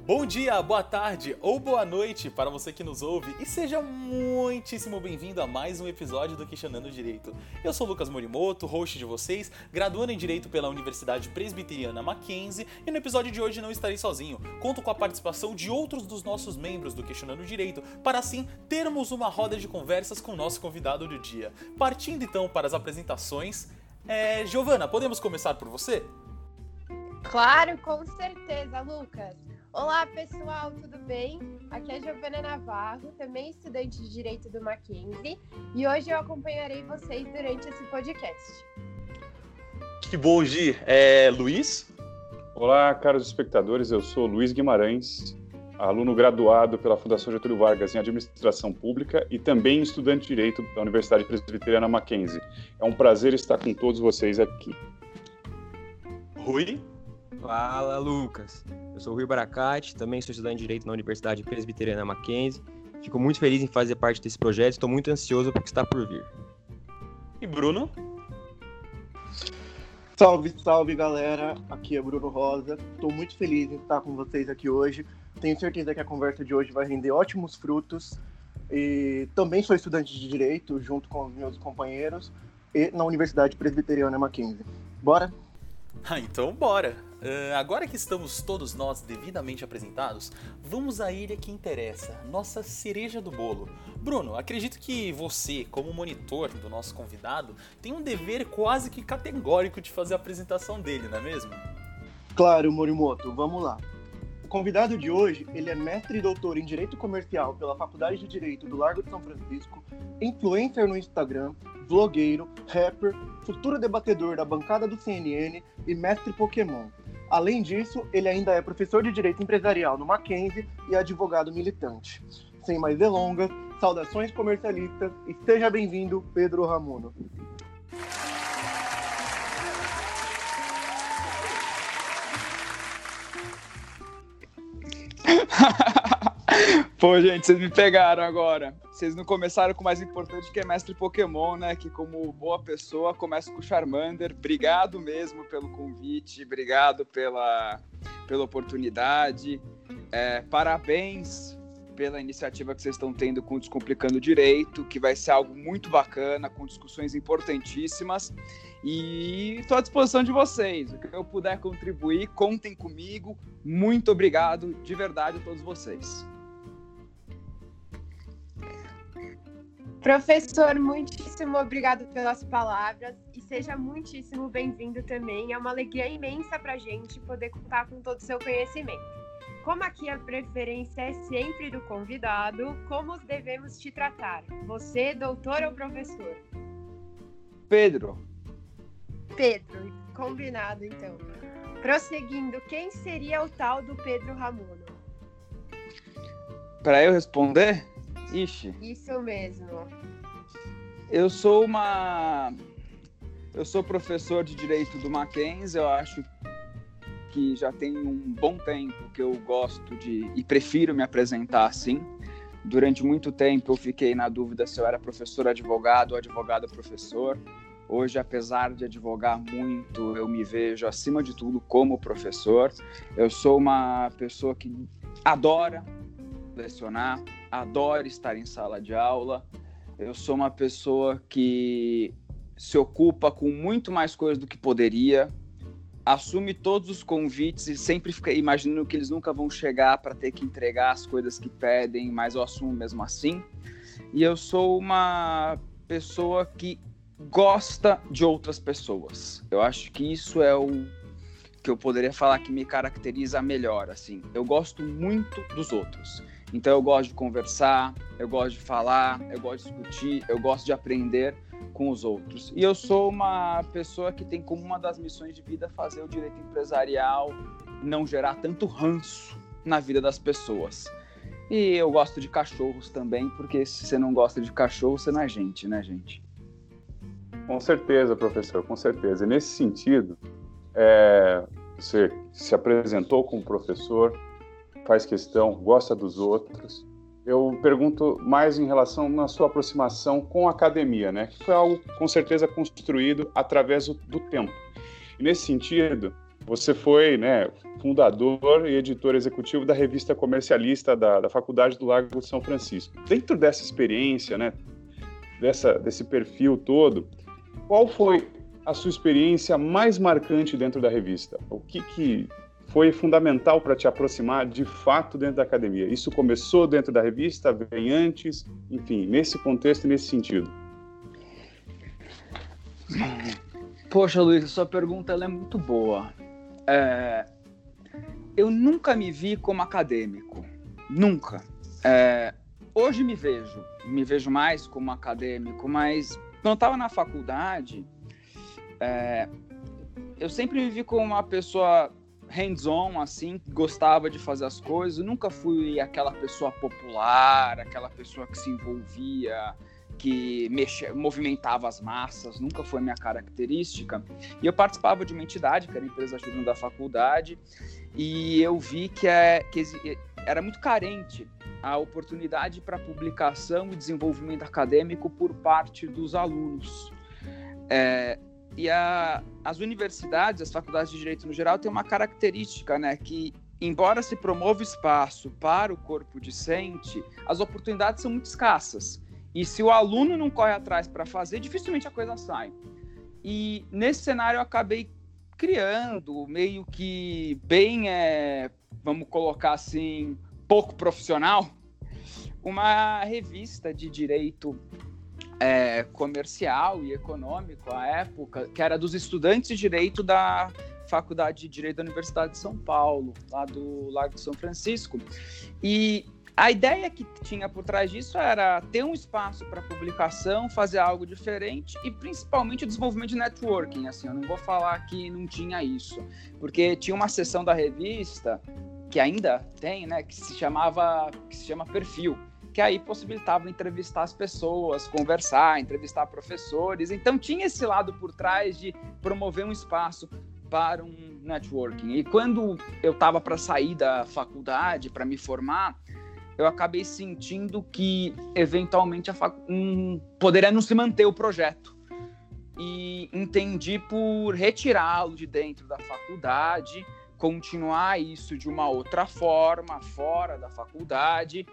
Bom dia, boa tarde ou boa noite para você que nos ouve e seja muitíssimo bem-vindo a mais um episódio do Questionando Direito. Eu sou Lucas Morimoto, host de vocês, graduando em Direito pela Universidade Presbiteriana Mackenzie e no episódio de hoje não estarei sozinho. Conto com a participação de outros dos nossos membros do Questionando Direito para assim termos uma roda de conversas com o nosso convidado do dia. Partindo então para as apresentações, Giovana, podemos começar por você? Claro, com certeza, Lucas. Olá, pessoal, tudo bem? Aqui é a Giovana Navarro, também estudante de Direito do Mackenzie, e hoje eu acompanharei vocês durante esse podcast. Que bom, Gi. Luiz? Olá, caros espectadores, eu sou Luiz Guimarães, aluno graduado pela Fundação Getúlio Vargas em Administração Pública e também estudante de Direito da Universidade Presbiteriana Mackenzie. É um prazer estar com todos vocês aqui. Rui? Fala, Lucas. Eu sou o Rui Baracate, também sou estudante de Direito na Universidade Presbiteriana Mackenzie. Fico muito feliz em fazer parte desse projeto, estou muito ansioso para o que está por vir. E Bruno? Salve, salve, galera. Aqui é Bruno Rosa. Estou muito feliz em estar com vocês aqui hoje. Tenho certeza que a conversa de hoje vai render ótimos frutos. E também sou estudante de Direito, junto com os meus companheiros, e na Universidade Presbiteriana Mackenzie. Bora? Então bora! Agora que estamos todos nós devidamente apresentados, vamos à ilha que interessa, nossa cereja do bolo. Bruno, acredito que você, como monitor do nosso convidado, tem um dever quase que categórico de fazer a apresentação dele, não é mesmo? Claro, Morimoto, vamos lá. O convidado de hoje, ele é mestre e doutor em Direito Comercial pela Faculdade de Direito do Largo de São Francisco, influencer no Instagram, vlogueiro, rapper, futuro debatedor da bancada do CNN e mestre Pokémon. Além disso, ele ainda é professor de Direito Empresarial no Mackenzie e advogado militante. Sem mais delongas, saudações comercialistas e seja bem-vindo, Pedro Ramuno. Pô, gente, vocês me pegaram agora. Vocês não começaram com o mais importante, que é mestre Pokémon, né? Que como boa pessoa, começa com o Charmander. Obrigado mesmo pelo convite, obrigado pela oportunidade. Parabéns pela iniciativa que vocês estão tendo com o Descomplicando Direito, que vai ser algo muito bacana, com discussões importantíssimas. E estou à disposição de vocês. O que eu puder contribuir, contem comigo. Muito obrigado, de verdade, a todos vocês. Professor, muitíssimo obrigado pelas palavras e seja muitíssimo bem-vindo também. É uma alegria imensa para a gente poder contar com todo o seu conhecimento. Como aqui a preferência é sempre do convidado, como devemos te tratar? Você, doutor ou professor? Pedro, combinado então. Prosseguindo, quem seria o tal do Pedro Ramuno? para eu responder? Ixi. Isso mesmo. Eu sou professor de Direito do Mackenzie, eu acho que já tem um bom tempo que eu gosto e prefiro me apresentar assim. Durante muito tempo eu fiquei na dúvida se eu era professor advogado ou advogado professor. Hoje, apesar de advogar muito, eu me vejo, acima de tudo, como professor. Eu sou uma pessoa que adora lecionar, adora estar em sala de aula. Eu sou uma pessoa que se ocupa com muito mais coisas do que poderia, assume todos os convites e sempre fica imaginando que eles nunca vão chegar para ter que entregar as coisas que pedem, mas eu assumo mesmo assim. E eu sou uma pessoa que gosta de outras pessoas. Eu acho que isso é o que eu poderia falar que me caracteriza melhor, assim. Eu gosto muito dos outros. Então eu gosto de conversar, eu gosto de falar, eu gosto de discutir, eu gosto de aprender com os outros. E eu sou uma pessoa que tem como uma das missões de vida fazer o direito empresarial não gerar tanto ranço na vida das pessoas. E eu gosto de cachorros também, porque se você não gosta de cachorro, você não é gente, né, gente? Com certeza, professor, com certeza. E nesse sentido, você se apresentou como professor, faz questão, gosta dos outros. Eu pergunto mais em relação na sua aproximação com a academia, né? Que foi algo, com certeza, construído através do tempo. E nesse sentido, você foi, né, fundador e editor executivo da revista comercialista da Faculdade do Largo de São Francisco. Dentro dessa experiência, né, desse perfil todo, qual foi a sua experiência mais marcante dentro da revista? O que foi fundamental para te aproximar de fato dentro da academia? Isso começou dentro da revista, vem antes, enfim, nesse contexto e nesse sentido. Poxa, Luiz, a sua pergunta ela é muito boa. Eu nunca me vi como acadêmico, nunca. Hoje me vejo mais como acadêmico, mas quando eu estava na faculdade, eu sempre me vi como uma pessoa hands-on, assim, que gostava de fazer as coisas. Eu nunca fui aquela pessoa popular, aquela pessoa que se envolvia, que movimentava as massas, nunca foi minha característica. E eu participava de uma entidade, que era a empresa júnior da faculdade, e eu vi que era muito carente a oportunidade para publicação e desenvolvimento acadêmico por parte dos alunos. E as universidades, as faculdades de direito no geral, têm uma característica, né, que, embora se promova espaço para o corpo discente, as oportunidades são muito escassas. E se o aluno não corre atrás para fazer, dificilmente a coisa sai. E nesse cenário eu acabei criando, meio que bem, vamos colocar assim, pouco profissional, uma revista de direito comercial e econômico à época, que era dos estudantes de direito da Faculdade de Direito da Universidade de São Paulo, lá do Largo de São Francisco. E a ideia que tinha por trás disso era ter um espaço para publicação, fazer algo diferente e principalmente o desenvolvimento de networking. Assim, eu não vou falar que não tinha isso, porque tinha uma seção da revista, que ainda tem, né, que se chama Perfil, que aí possibilitava entrevistar as pessoas, conversar, entrevistar professores. Então tinha esse lado por trás de promover um espaço para um networking. E quando eu estava para sair da faculdade, para me formar, eu acabei sentindo que, eventualmente, poderia não se manter o projeto. E entendi por retirá-lo de dentro da faculdade, continuar isso de uma outra forma, fora da faculdade,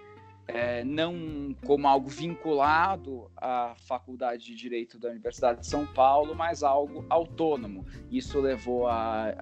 não como algo vinculado à Faculdade de Direito da Universidade de São Paulo, mas algo autônomo. Isso levou a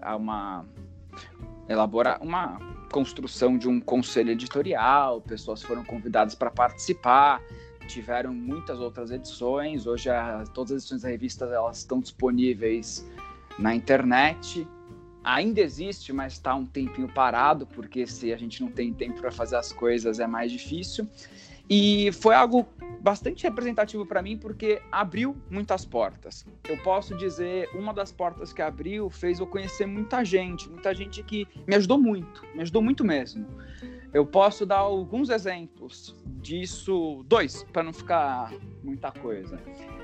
elaborar uma construção de um conselho editorial, pessoas foram convidadas para participar, tiveram muitas outras edições. Hoje todas as edições da revista elas estão disponíveis na internet. Ainda existe, mas está um tempinho parado, porque se a gente não tem tempo para fazer as coisas é mais difícil. E foi algo bastante representativo para mim, porque abriu muitas portas. Eu posso dizer, uma das portas que abriu fez eu conhecer muita gente que me ajudou muito mesmo. Eu posso dar alguns exemplos disso, 2, para não ficar muita coisa.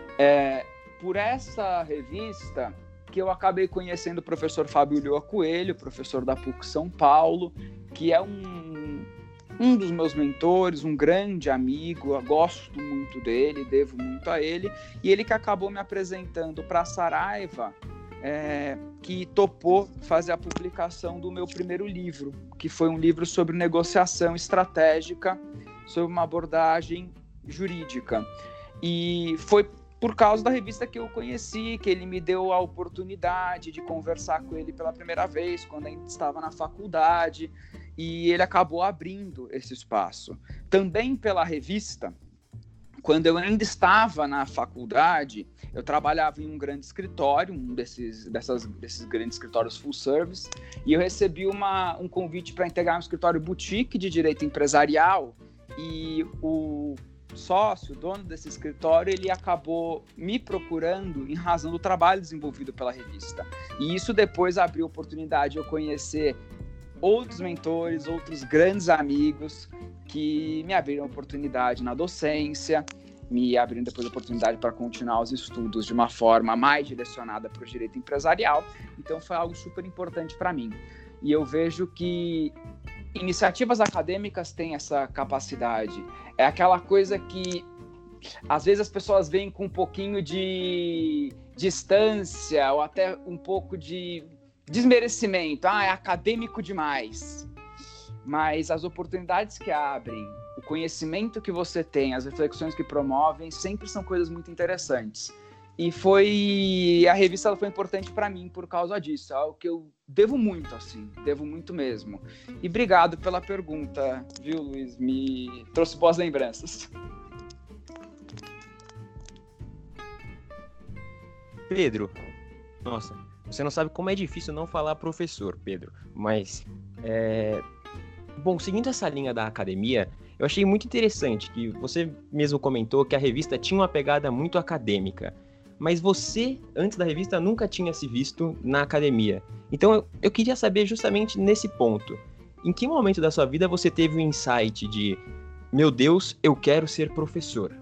Por essa revista que eu acabei conhecendo o professor Fábio Ulloa Coelho, professor da PUC São Paulo, que é um dos meus mentores, um grande amigo, eu gosto muito dele, devo muito a ele, e ele que acabou me apresentando para a Saraiva, que topou fazer a publicação do meu primeiro livro, que foi um livro sobre negociação estratégica, sobre uma abordagem jurídica. E foi por causa da revista que eu conheci, que ele me deu a oportunidade de conversar com ele pela primeira vez, quando ainda estava na faculdade, e ele acabou abrindo esse espaço. Também pela revista, quando eu ainda estava na faculdade, eu trabalhava em um grande escritório, desses grandes escritórios full service, e eu recebi um convite para integrar um escritório boutique de direito empresarial, e o sócio, dono desse escritório, ele acabou me procurando em razão do trabalho desenvolvido pela revista. E isso depois abriu oportunidade de eu conhecer outros mentores, outros grandes amigos que me abriram oportunidade na docência, me abriram depois a oportunidade para continuar os estudos de uma forma mais direcionada para o direito empresarial. Então foi algo super importante para mim. E eu vejo que iniciativas acadêmicas têm essa capacidade. É aquela coisa que às vezes as pessoas veem com um pouquinho de distância ou até um pouco de desmerecimento, é acadêmico demais. Mas as oportunidades que abrem, o conhecimento que você tem, as reflexões que promovem, sempre são coisas muito interessantes. E a revista ela foi importante para mim por causa disso, é algo que eu devo muito, assim, devo muito mesmo. E obrigado pela pergunta, viu, Luiz? Me trouxe boas lembranças. Pedro, nossa, você não sabe como é difícil não falar professor, Pedro, mas, bom, seguindo essa linha da academia, eu achei muito interessante que você mesmo comentou que a revista tinha uma pegada muito acadêmica, mas você, antes da revista, nunca tinha se visto na academia. Então, eu queria saber justamente nesse ponto, em que momento da sua vida você teve o insight de, meu Deus, eu quero ser professor?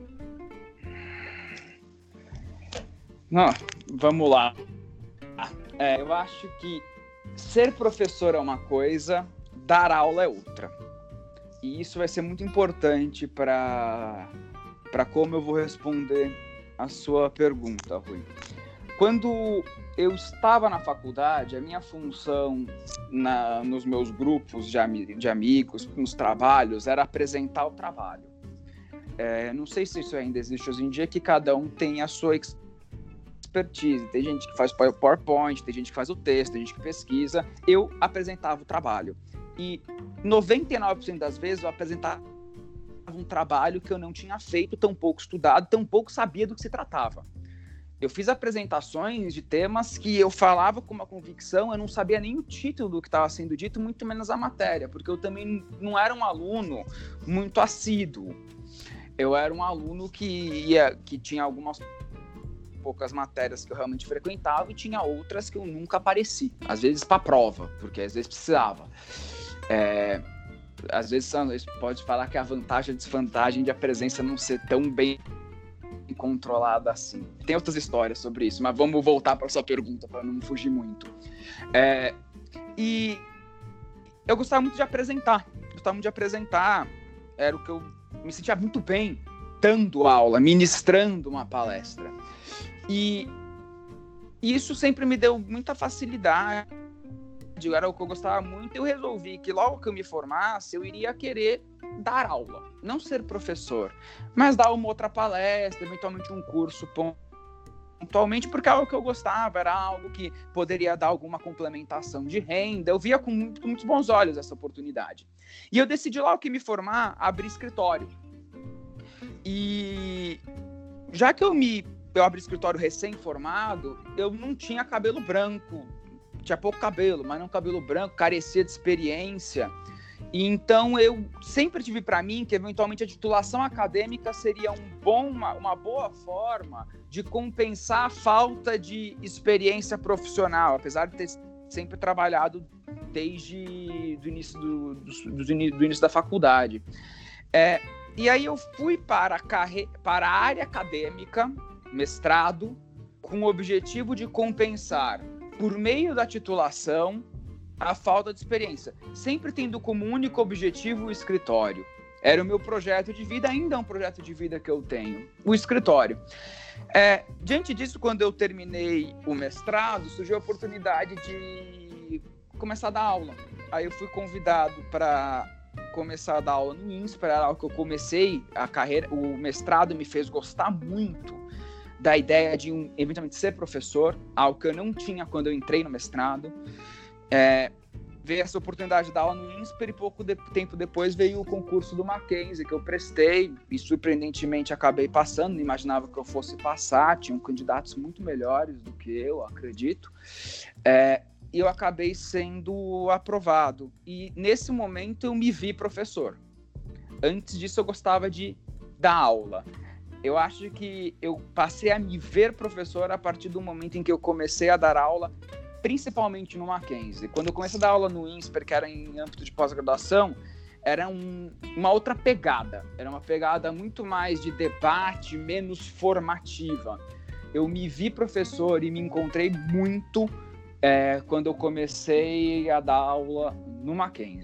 Não, vamos lá. Eu acho que ser professor é uma coisa, dar aula é outra. E isso vai ser muito importante para como eu vou responder a sua pergunta, Rui. Quando eu estava na faculdade, a minha função nos meus grupos de amigos, nos trabalhos, era apresentar o trabalho. Não sei se isso ainda existe hoje em dia, que cada um tem a sua expertise. Tem gente que faz PowerPoint, tem gente que faz o texto, tem gente que pesquisa. Eu apresentava o trabalho. E 99% das vezes eu apresentava um trabalho que eu não tinha feito, tão pouco estudado, tão pouco sabia do que se tratava. Eu fiz apresentações de temas que eu falava com uma convicção, eu não sabia nem o título do que estava sendo dito, muito menos a matéria, porque eu também não era um aluno muito assíduo. Eu era um aluno que tinha algumas poucas matérias que eu realmente frequentava e tinha outras que eu nunca apareci, às vezes para prova, porque às vezes precisava. Às vezes pode falar que a vantagem e a desvantagem de a presença não ser tão bem controlada assim. Tem outras histórias sobre isso, mas vamos voltar para a sua pergunta para não fugir muito. E eu gostava muito de apresentar. Era o que eu me sentia muito bem dando aula, ministrando uma palestra. E isso sempre me deu muita facilidade. Era o que eu gostava muito. Eu resolvi que logo que eu me formasse, eu iria querer dar aula. Não ser professor, mas dar uma outra palestra, eventualmente um curso pontualmente, porque era algo que eu gostava, era algo que poderia dar alguma complementação de renda. Eu via com muitos bons olhos essa oportunidade. E eu decidi logo que me formar, abrir escritório. E já que eu abri escritório recém-formado, eu não tinha cabelo branco. Tinha pouco cabelo, mas não cabelo branco, carecia de experiência. E então eu sempre tive para mim que eventualmente a titulação acadêmica seria uma boa forma de compensar a falta de experiência profissional, apesar de ter sempre trabalhado desde o início do início da faculdade. E aí eu fui para a área acadêmica, mestrado, com o objetivo de compensar, por meio da titulação, a falta de experiência, sempre tendo como único objetivo o escritório. Era o meu projeto de vida, ainda é um projeto de vida que eu tenho, o escritório. Diante disso, quando eu terminei o mestrado, surgiu a oportunidade de começar a dar aula. Aí eu fui convidado para começar a dar aula no INSPER, era algo que eu comecei a carreira, o mestrado me fez gostar muito da ideia de eventualmente ser professor, algo que eu não tinha quando eu entrei no mestrado. Veio essa oportunidade de dar aula no INSPER e pouco tempo depois veio o concurso do Mackenzie, que eu prestei e surpreendentemente acabei passando, não imaginava que eu fosse passar, tinham candidatos muito melhores do que eu, acredito, e eu acabei sendo aprovado. E nesse momento eu me vi professor. Antes disso eu gostava de dar aula. Eu acho que eu passei a me ver professor a partir do momento em que eu comecei a dar aula, principalmente no Mackenzie. Quando eu comecei a dar aula no INSPER, que era em âmbito de pós-graduação, era uma outra pegada. Era uma pegada muito mais de debate, menos formativa. Eu me vi professor e me encontrei muito quando eu comecei a dar aula no Mackenzie.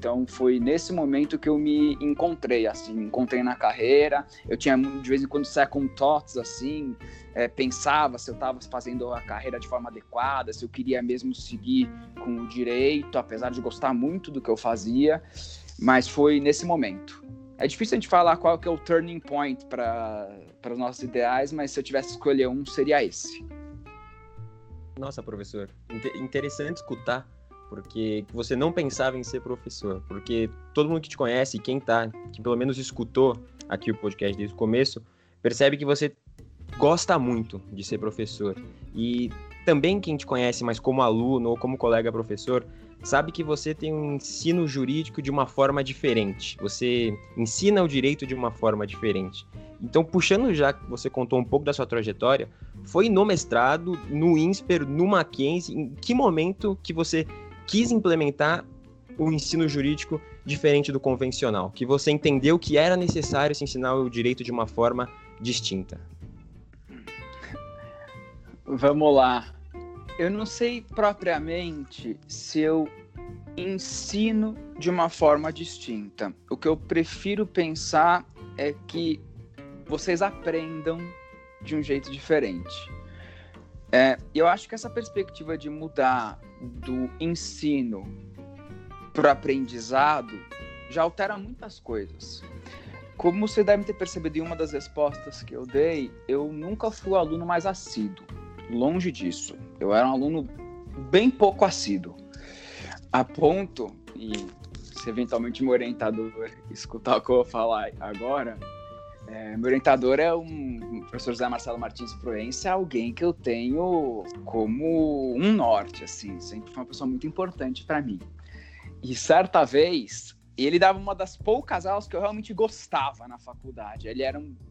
Então foi nesse momento que eu me encontrei, assim, me encontrei na carreira. Eu tinha de vez em quando second thoughts, assim, pensava se eu estava fazendo a carreira de forma adequada, se eu queria mesmo seguir com o direito, apesar de gostar muito do que eu fazia, mas foi nesse momento. É difícil a gente falar qual que é o turning point para os nossos ideais, mas se eu tivesse que escolher um, seria esse. Nossa, professor, interessante escutar, porque você não pensava em ser professor, porque todo mundo que te conhece, que pelo menos escutou aqui o podcast desde o começo, percebe que você gosta muito de ser professor. E também quem te conhece, mas como aluno ou como colega professor, sabe que você tem um ensino jurídico de uma forma diferente. Você ensina o direito de uma forma diferente. Então, puxando já que você contou um pouco da sua trajetória, foi no mestrado, no INSPER, no Mackenzie, em que momento que você quis implementar o ensino jurídico diferente do convencional? Que você entendeu que era necessário se ensinar o direito de uma forma distinta? Vamos lá. Eu não sei propriamente se eu ensino de uma forma distinta. O que eu prefiro pensar é que vocês aprendam de um jeito diferente. Eu acho que essa perspectiva de mudar do ensino para o aprendizado já altera muitas coisas. Como você deve ter percebido em uma das respostas que eu dei, eu nunca fui o aluno mais assíduo. Longe disso. Eu era um aluno bem pouco assíduo. A ponto, e se eventualmente meu orientador escutar o que eu vou falar agora, meu orientador é o professor José Marcelo Martins Proença, alguém que eu tenho como um norte, assim, sempre foi uma pessoa muito importante para mim. E certa vez, ele dava uma das poucas aulas que eu realmente gostava na faculdade. Ele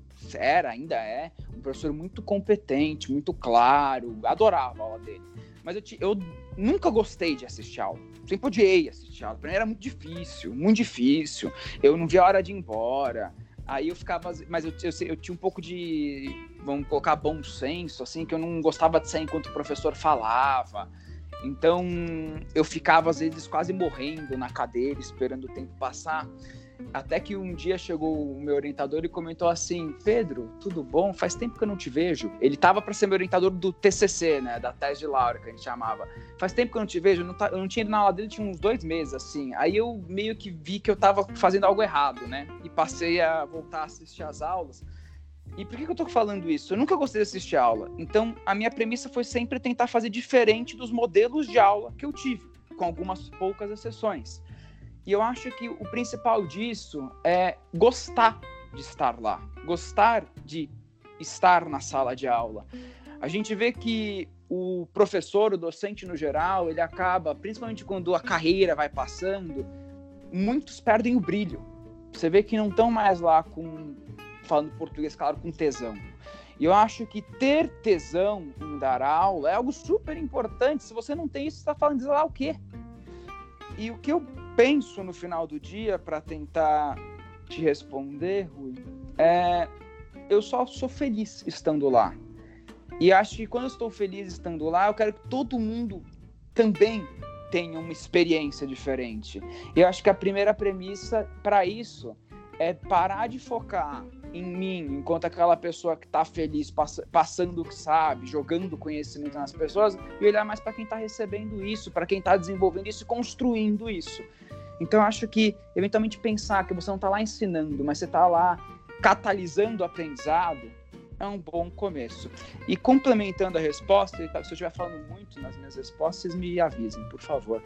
ainda é um professor muito competente, muito claro, adorava a aula dele. Mas eu nunca gostei de assistir aula, sempre odiei assistir aula, pra mim era muito difícil, eu não via a hora de ir embora, aí eu ficava, mas eu tinha um pouco de, vamos colocar, bom senso, assim, que eu não gostava de sair enquanto o professor falava, então eu ficava às vezes quase morrendo na cadeira, esperando o tempo passar. Até que um dia chegou o meu orientador e comentou assim: Pedro, tudo bom? Faz tempo que eu não te vejo. Ele estava para ser meu orientador do TCC, né, da tese de Laura, que a gente chamava. Faz tempo que eu não te vejo, eu não tinha ido na aula dele, tinha uns 2 meses, assim. Aí eu meio que vi que eu estava fazendo algo errado, né, e passei a voltar a assistir as aulas. E por que eu tô falando isso? Eu nunca gostei de assistir aula. Então, a minha premissa foi sempre tentar fazer diferente dos modelos de aula que eu tive, com algumas poucas exceções. E eu acho que o principal disso é gostar de estar lá, gostar de estar na sala de aula. A gente vê que o professor, o docente no geral, ele acaba, principalmente quando a carreira vai passando, muitos perdem o brilho. Você vê que não estão mais lá falando português, claro, com tesão. E eu acho que ter tesão em dar aula é algo super importante. Se você não tem isso, você está falando de lá o quê? E o que eu penso no final do dia, para tentar te responder, Rui, eu só sou feliz estando lá. E acho que quando eu estou feliz estando lá, eu quero que todo mundo também tenha uma experiência diferente. E eu acho que a primeira premissa para isso é parar de focar em mim, enquanto aquela pessoa que está feliz, passando o que sabe, jogando conhecimento nas pessoas, e olhar mais para quem está recebendo isso, para quem está desenvolvendo isso e construindo isso. Então, eu acho que, eventualmente, pensar que você não está lá ensinando, mas você está lá catalisando o aprendizado, é um bom começo. E complementando a resposta, se eu estiver falando muito nas minhas respostas, vocês me avisem, por favor.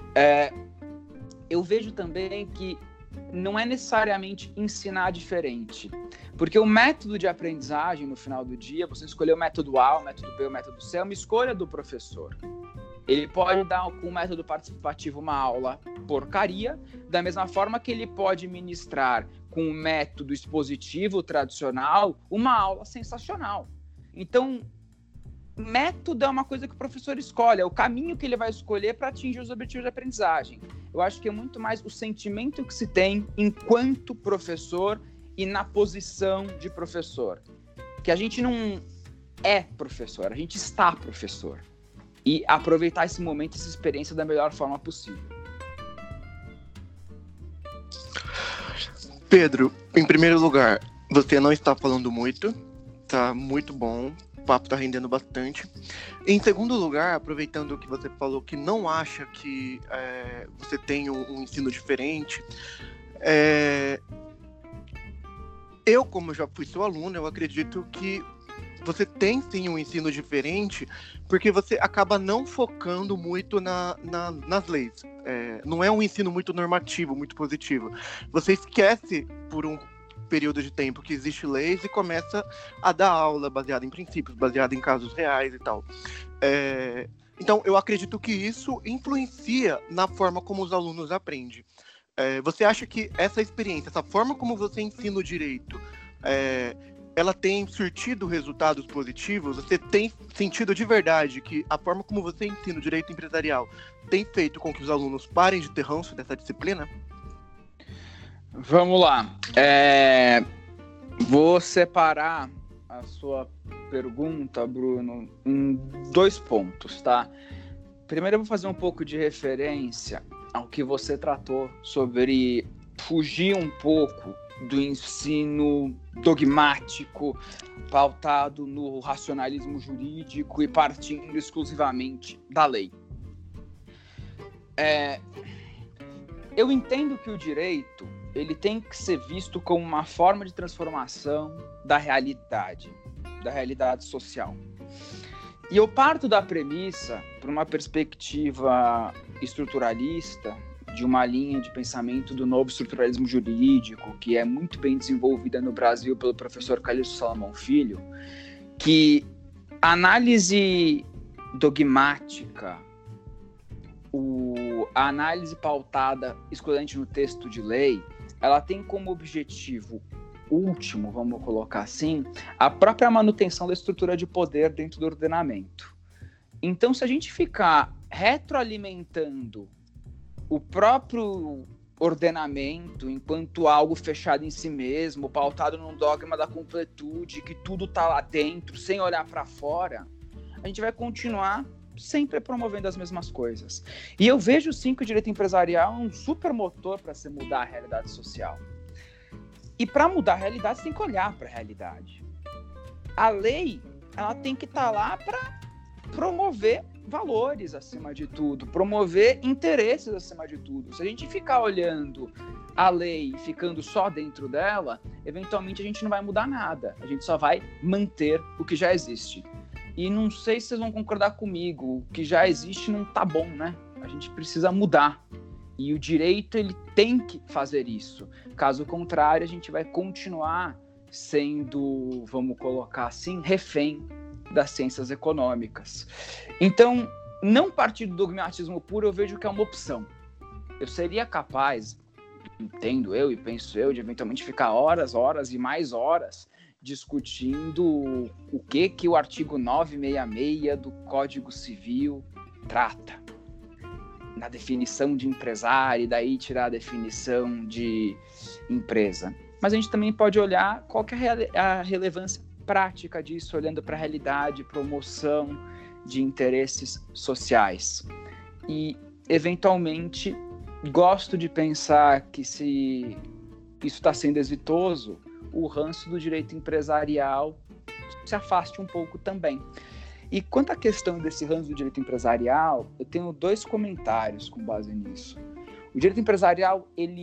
Eu vejo também que não é necessariamente ensinar diferente, porque o método de aprendizagem, no final do dia, você escolher o método A, o método B, o método C, é uma escolha do professor. Ele pode dar com o método participativo uma aula porcaria, da mesma forma que ele pode ministrar com o método expositivo tradicional uma aula sensacional. Então, método é uma coisa que o professor escolhe, é o caminho que ele vai escolher para atingir os objetivos de aprendizagem. Eu acho que é muito mais o sentimento que se tem enquanto professor e na posição de professor. Que a gente não é professor, a gente está professor. E aproveitar esse momento, essa experiência da melhor forma possível. Pedro, em primeiro lugar, você não está falando muito, tá muito bom, o papo tá rendendo bastante. Em segundo lugar, aproveitando que você falou que não acha que você tem um ensino diferente, eu, como já fui seu aluno, eu acredito que você tem sim um ensino diferente, porque você acaba não focando muito nas leis. Não é um ensino muito normativo, muito positivo. Você esquece por um período de tempo que existe leis e começa a dar aula baseada em princípios, baseada em casos reais e tal. Então, eu acredito que isso influencia na forma como os alunos aprendem. Você acha que essa experiência, essa forma como você ensina o direito, ela tem surtido resultados positivos? Você tem sentido de verdade que a forma como você ensina o direito empresarial tem feito com que os alunos parem de ter ranço dessa disciplina? Vamos lá. Vou separar a sua pergunta, Bruno, em 2 pontos, tá? Primeiro eu vou fazer um pouco de referência ao que você tratou sobre fugir um pouco do ensino dogmático, pautado no racionalismo jurídico e partindo exclusivamente da lei. Eu entendo que o direito ele tem que ser visto como uma forma de transformação da realidade social. E eu parto da premissa, por uma perspectiva estruturalista, de uma linha de pensamento do novo estruturalismo jurídico, que é muito bem desenvolvida no Brasil pelo professor Calixto Salomão Filho, que a análise dogmática, a análise pautada exclusivamente no texto de lei, ela tem como objetivo último, vamos colocar assim, a própria manutenção da estrutura de poder dentro do ordenamento. Então, se a gente ficar retroalimentando o próprio ordenamento enquanto algo fechado em si mesmo, pautado num dogma da completude, que tudo está lá dentro, sem olhar para fora, a gente vai continuar sempre promovendo as mesmas coisas. E eu vejo sim que o direito empresarial é um super motor para se mudar a realidade social. E para mudar a realidade, você tem que olhar para a realidade. A lei, ela tem que estar lá para promover valores acima de tudo, promover interesses acima de tudo. Se a gente ficar olhando a lei e ficando só dentro dela, eventualmente a gente não vai mudar nada. A gente só vai manter o que já existe. E não sei se vocês vão concordar comigo, o que já existe não tá bom, né? A gente precisa mudar. E o direito, ele tem que fazer isso. Caso contrário, a gente vai continuar sendo, vamos colocar assim, refém das ciências econômicas. Então, não partir do dogmatismo puro, eu vejo que é uma opção. Eu seria capaz, entendo eu e penso eu, de eventualmente ficar horas e mais horas discutindo o que o artigo 966 do Código Civil trata. Na definição de empresário, e daí tirar a definição de empresa. Mas a gente também pode olhar qual que é a relevância prática disso, olhando para a realidade, promoção de interesses sociais. E, eventualmente, gosto de pensar que se isso está sendo exitoso, o ranço do direito empresarial se afaste um pouco também. E quanto à questão desse ranço do direito empresarial, eu tenho 2 comentários com base nisso. O direito empresarial,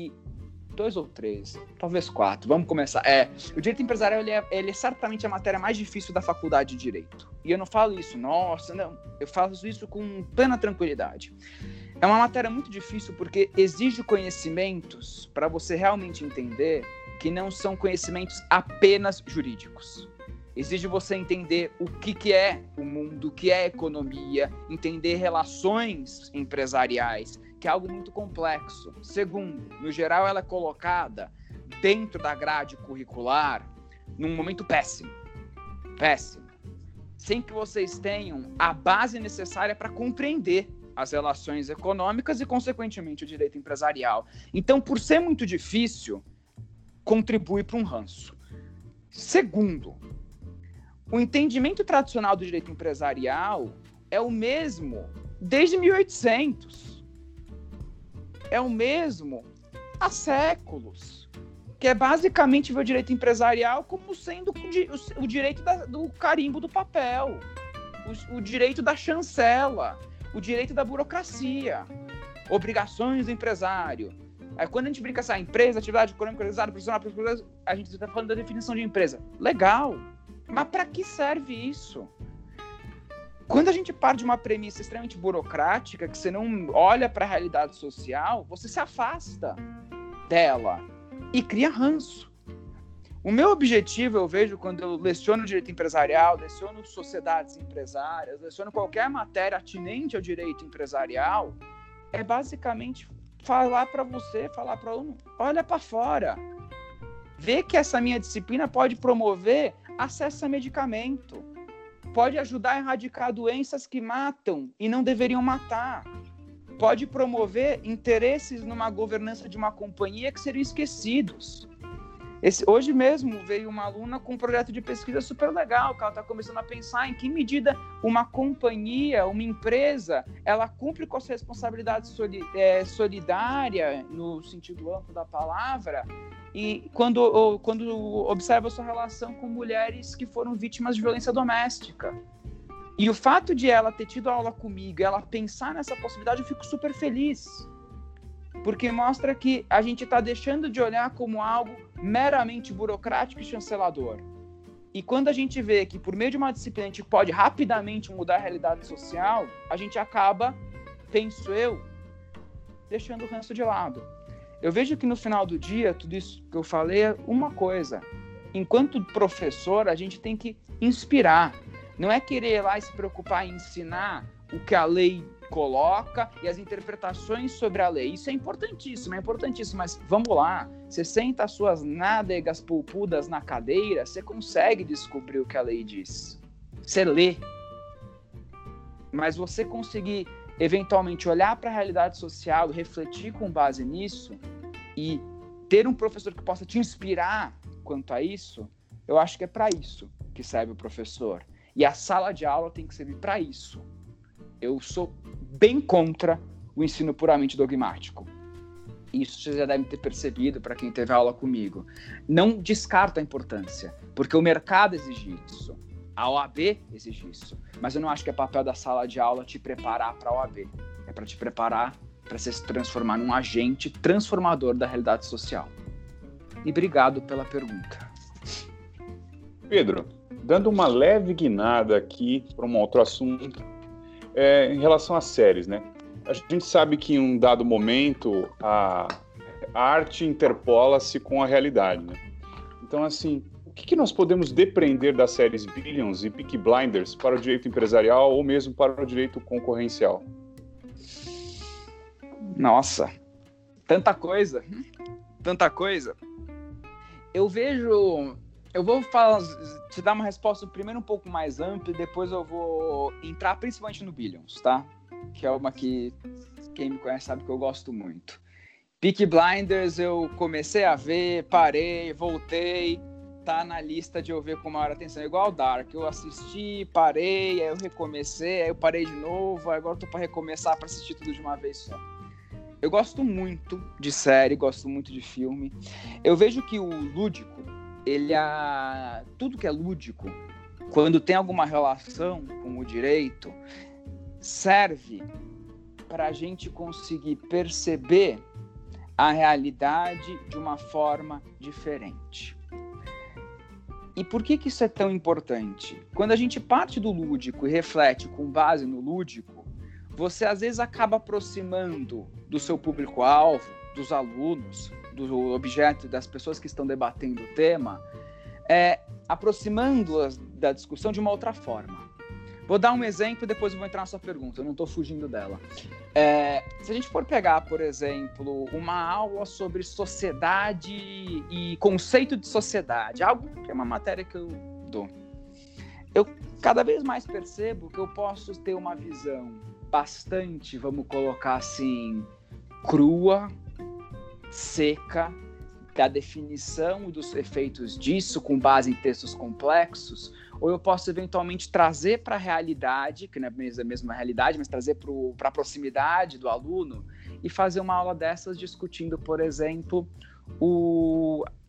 2 ou 3, talvez 4, vamos começar. O direito empresarial ele é certamente a matéria mais difícil da faculdade de Direito. E eu não falo isso, não, eu falo isso com plena tranquilidade. É uma matéria muito difícil porque exige conhecimentos para você realmente entender que não são conhecimentos apenas jurídicos. Exige você entender o que é o mundo, o que é economia, entender relações empresariais, que é algo muito complexo. Segundo, no geral, ela é colocada dentro da grade curricular num momento péssimo. Sem que vocês tenham a base necessária para compreender as relações econômicas e, consequentemente, o direito empresarial. Então, por ser muito difícil, contribui para um ranço. Segundo, o entendimento tradicional do direito empresarial é o mesmo desde 1800. É o mesmo há séculos. que é basicamente ver o direito empresarial como sendo o direito do carimbo do papel, o direito da chancela, o direito da burocracia, obrigações do empresário. Aí, quando a gente brinca essa empresa, atividade econômica organizada, profissional, a gente está falando da definição de empresa. Legal, mas para que serve isso? Quando a gente parte de uma premissa extremamente burocrática, que você não olha para a realidade social, você se afasta dela e cria ranço. O meu objetivo, eu vejo, quando eu leciono direito empresarial, leciono sociedades empresárias, leciono qualquer matéria atinente ao direito empresarial, é basicamente falar para você, falar para o aluno, olha para fora. Vê que essa minha disciplina pode promover acesso a medicamento, pode ajudar a erradicar doenças que matam e não deveriam matar, pode promover interesses numa governança de uma companhia que seriam esquecidos. Hoje mesmo veio uma aluna com um projeto de pesquisa super legal, que ela está começando a pensar em que medida uma companhia, uma empresa, ela cumpre com as responsabilidades solidárias, no sentido amplo da palavra, e quando observa a sua relação com mulheres que foram vítimas de violência doméstica. E o fato de ela ter tido aula comigo, ela pensar nessa possibilidade, eu fico super feliz. Porque mostra que a gente está deixando de olhar como algo meramente burocrático e chancelador. E quando a gente vê que por meio de uma disciplina a gente pode rapidamente mudar a realidade social, a gente acaba, penso eu, deixando o ranço de lado. Eu vejo que no final do dia, tudo isso que eu falei é uma coisa. Enquanto professor, a gente tem que inspirar. Não é querer ir lá e se preocupar em ensinar o que a lei coloca e as interpretações sobre a lei. Isso é importantíssimo, mas vamos lá, você senta as suas nádegas polpudas na cadeira, você consegue descobrir o que a lei diz. Você lê. Mas você conseguir, eventualmente, olhar para a realidade social e refletir com base nisso e ter um professor que possa te inspirar quanto a isso, eu acho que é para isso que serve o professor. E a sala de aula tem que servir para isso. Eu sou bem contra o ensino puramente dogmático. Isso vocês já devem ter percebido para quem teve aula comigo. Não descarto a importância, porque o mercado exige isso. A OAB exige isso. Mas eu não acho que é papel da sala de aula te preparar para a OAB. É para te preparar para você se transformar num agente transformador da realidade social. E obrigado pela pergunta. Pedro, dando uma leve guinada aqui para um outro assunto, em relação às séries, né? A gente sabe que em um dado momento a arte interpola-se com a realidade, né? Então, assim, o que nós podemos depreender das séries Billions e Peaky Blinders para o direito empresarial ou mesmo para o direito concorrencial? Nossa, tanta coisa. Eu vou te dar uma resposta primeiro um pouco mais ampla e depois eu vou entrar principalmente no Billions, tá? Que é uma que quem me conhece sabe que eu gosto muito. Peaky Blinders eu comecei a ver, parei, voltei, tá na lista de eu ver com maior atenção. É igual Dark, eu assisti, parei, aí eu recomecei, aí eu parei de novo, agora eu tô pra recomeçar pra assistir tudo de uma vez só. Eu gosto muito de série, gosto muito de filme. Eu vejo que o lúdico, tudo que é lúdico, quando tem alguma relação com o direito, serve para a gente conseguir perceber a realidade de uma forma diferente. E por que isso é tão importante? Quando a gente parte do lúdico e reflete com base no lúdico, você às vezes acaba aproximando do seu público-alvo, dos alunos, do objeto, das pessoas que estão debatendo o tema, aproximando-as da discussão de uma outra forma. Vou dar um exemplo e depois eu vou entrar na sua pergunta, eu não estou fugindo dela. Se a gente for pegar, por exemplo, uma aula sobre sociedade e conceito de sociedade, algo que é uma matéria que eu dou, eu cada vez mais percebo que eu posso ter uma visão bastante, vamos colocar assim, crua, seca, da definição dos efeitos disso com base em textos complexos, ou eu posso eventualmente trazer para a realidade, que não é a mesma realidade, mas trazer para a proximidade do aluno e fazer uma aula dessas discutindo, por exemplo,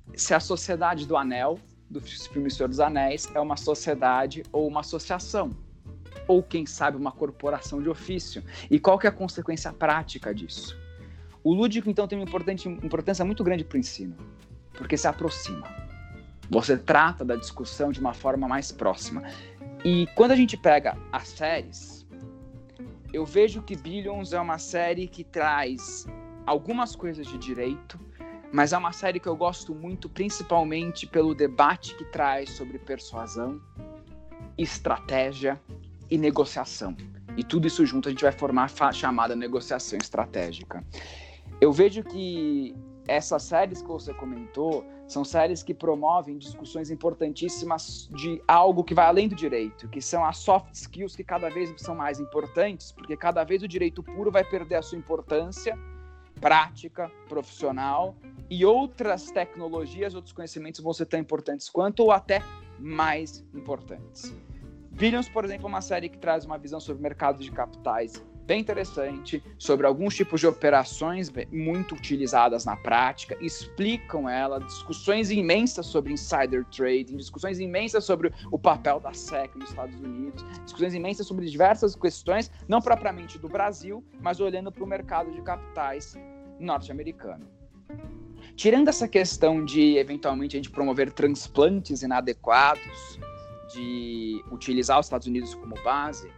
se a Sociedade do Anel, do filme Senhor dos Anéis, é uma sociedade ou uma associação. Ou, quem sabe, uma corporação de ofício. E qual que é a consequência prática disso? O lúdico, então, tem uma importância muito grande para o ensino, porque se aproxima. Você trata da discussão de uma forma mais próxima. E quando a gente pega as séries, eu vejo que Billions é uma série que traz algumas coisas de direito, mas é uma série que eu gosto muito, principalmente pelo debate que traz sobre persuasão, estratégia e negociação. E tudo isso junto a gente vai formar a chamada negociação estratégica. Eu vejo que essas séries que você comentou são séries que promovem discussões importantíssimas de algo que vai além do direito, que são as soft skills, que cada vez são mais importantes, porque cada vez o direito puro vai perder a sua importância prática, profissional, e outras tecnologias, outros conhecimentos vão ser tão importantes quanto ou até mais importantes. Billions, por exemplo, é uma série que traz uma visão sobre mercado de capitais bem interessante, sobre alguns tipos de operações muito utilizadas na prática, explicam ela, discussões imensas sobre insider trading, discussões imensas sobre o papel da SEC nos Estados Unidos, discussões imensas sobre diversas questões, não propriamente do Brasil, mas olhando para o mercado de capitais norte-americano. Tirando essa questão de, eventualmente, a gente promover transplantes inadequados, de utilizar os Estados Unidos como base,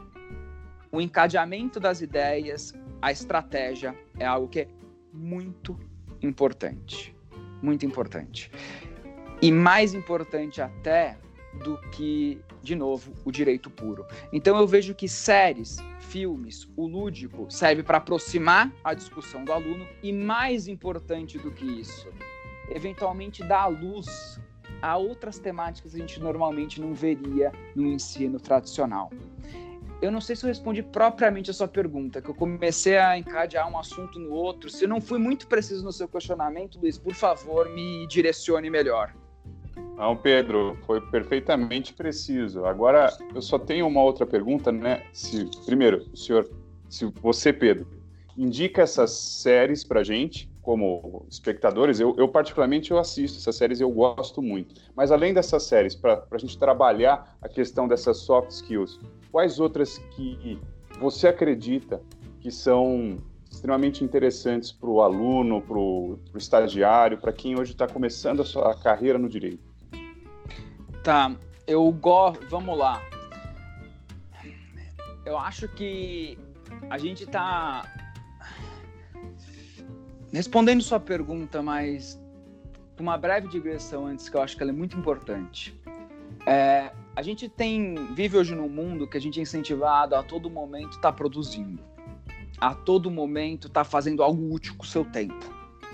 o encadeamento das ideias, a estratégia é algo que é muito importante. Muito importante. E mais importante até do que, de novo, o direito puro. Então eu vejo que séries, filmes, o lúdico serve para aproximar a discussão do aluno e, mais importante do que isso, eventualmente dar luz a outras temáticas que a gente normalmente não veria no ensino tradicional. Eu não sei se eu respondi propriamente a sua pergunta, que eu comecei a encadear um assunto no outro. Se eu não fui muito preciso no seu questionamento, Luiz, por favor, me direcione melhor. Não, Pedro, foi perfeitamente preciso. Agora, eu só tenho uma outra pergunta, né? Primeiro, se você, Pedro, indica essas séries pra gente, como espectadores, eu particularmente eu assisto essas séries, eu gosto muito. Mas além dessas séries, para a gente trabalhar a questão dessas soft skills, quais outras que você acredita que são extremamente interessantes para o aluno, para o estagiário, para quem hoje está começando a sua carreira no direito? Tá, vamos lá. Eu acho que a gente está respondendo sua pergunta, mas com uma breve digressão antes, que eu acho que ela é muito importante. A gente vive hoje num mundo que a gente é incentivado a todo momento estar produzindo, a todo momento estar fazendo algo útil com o seu tempo.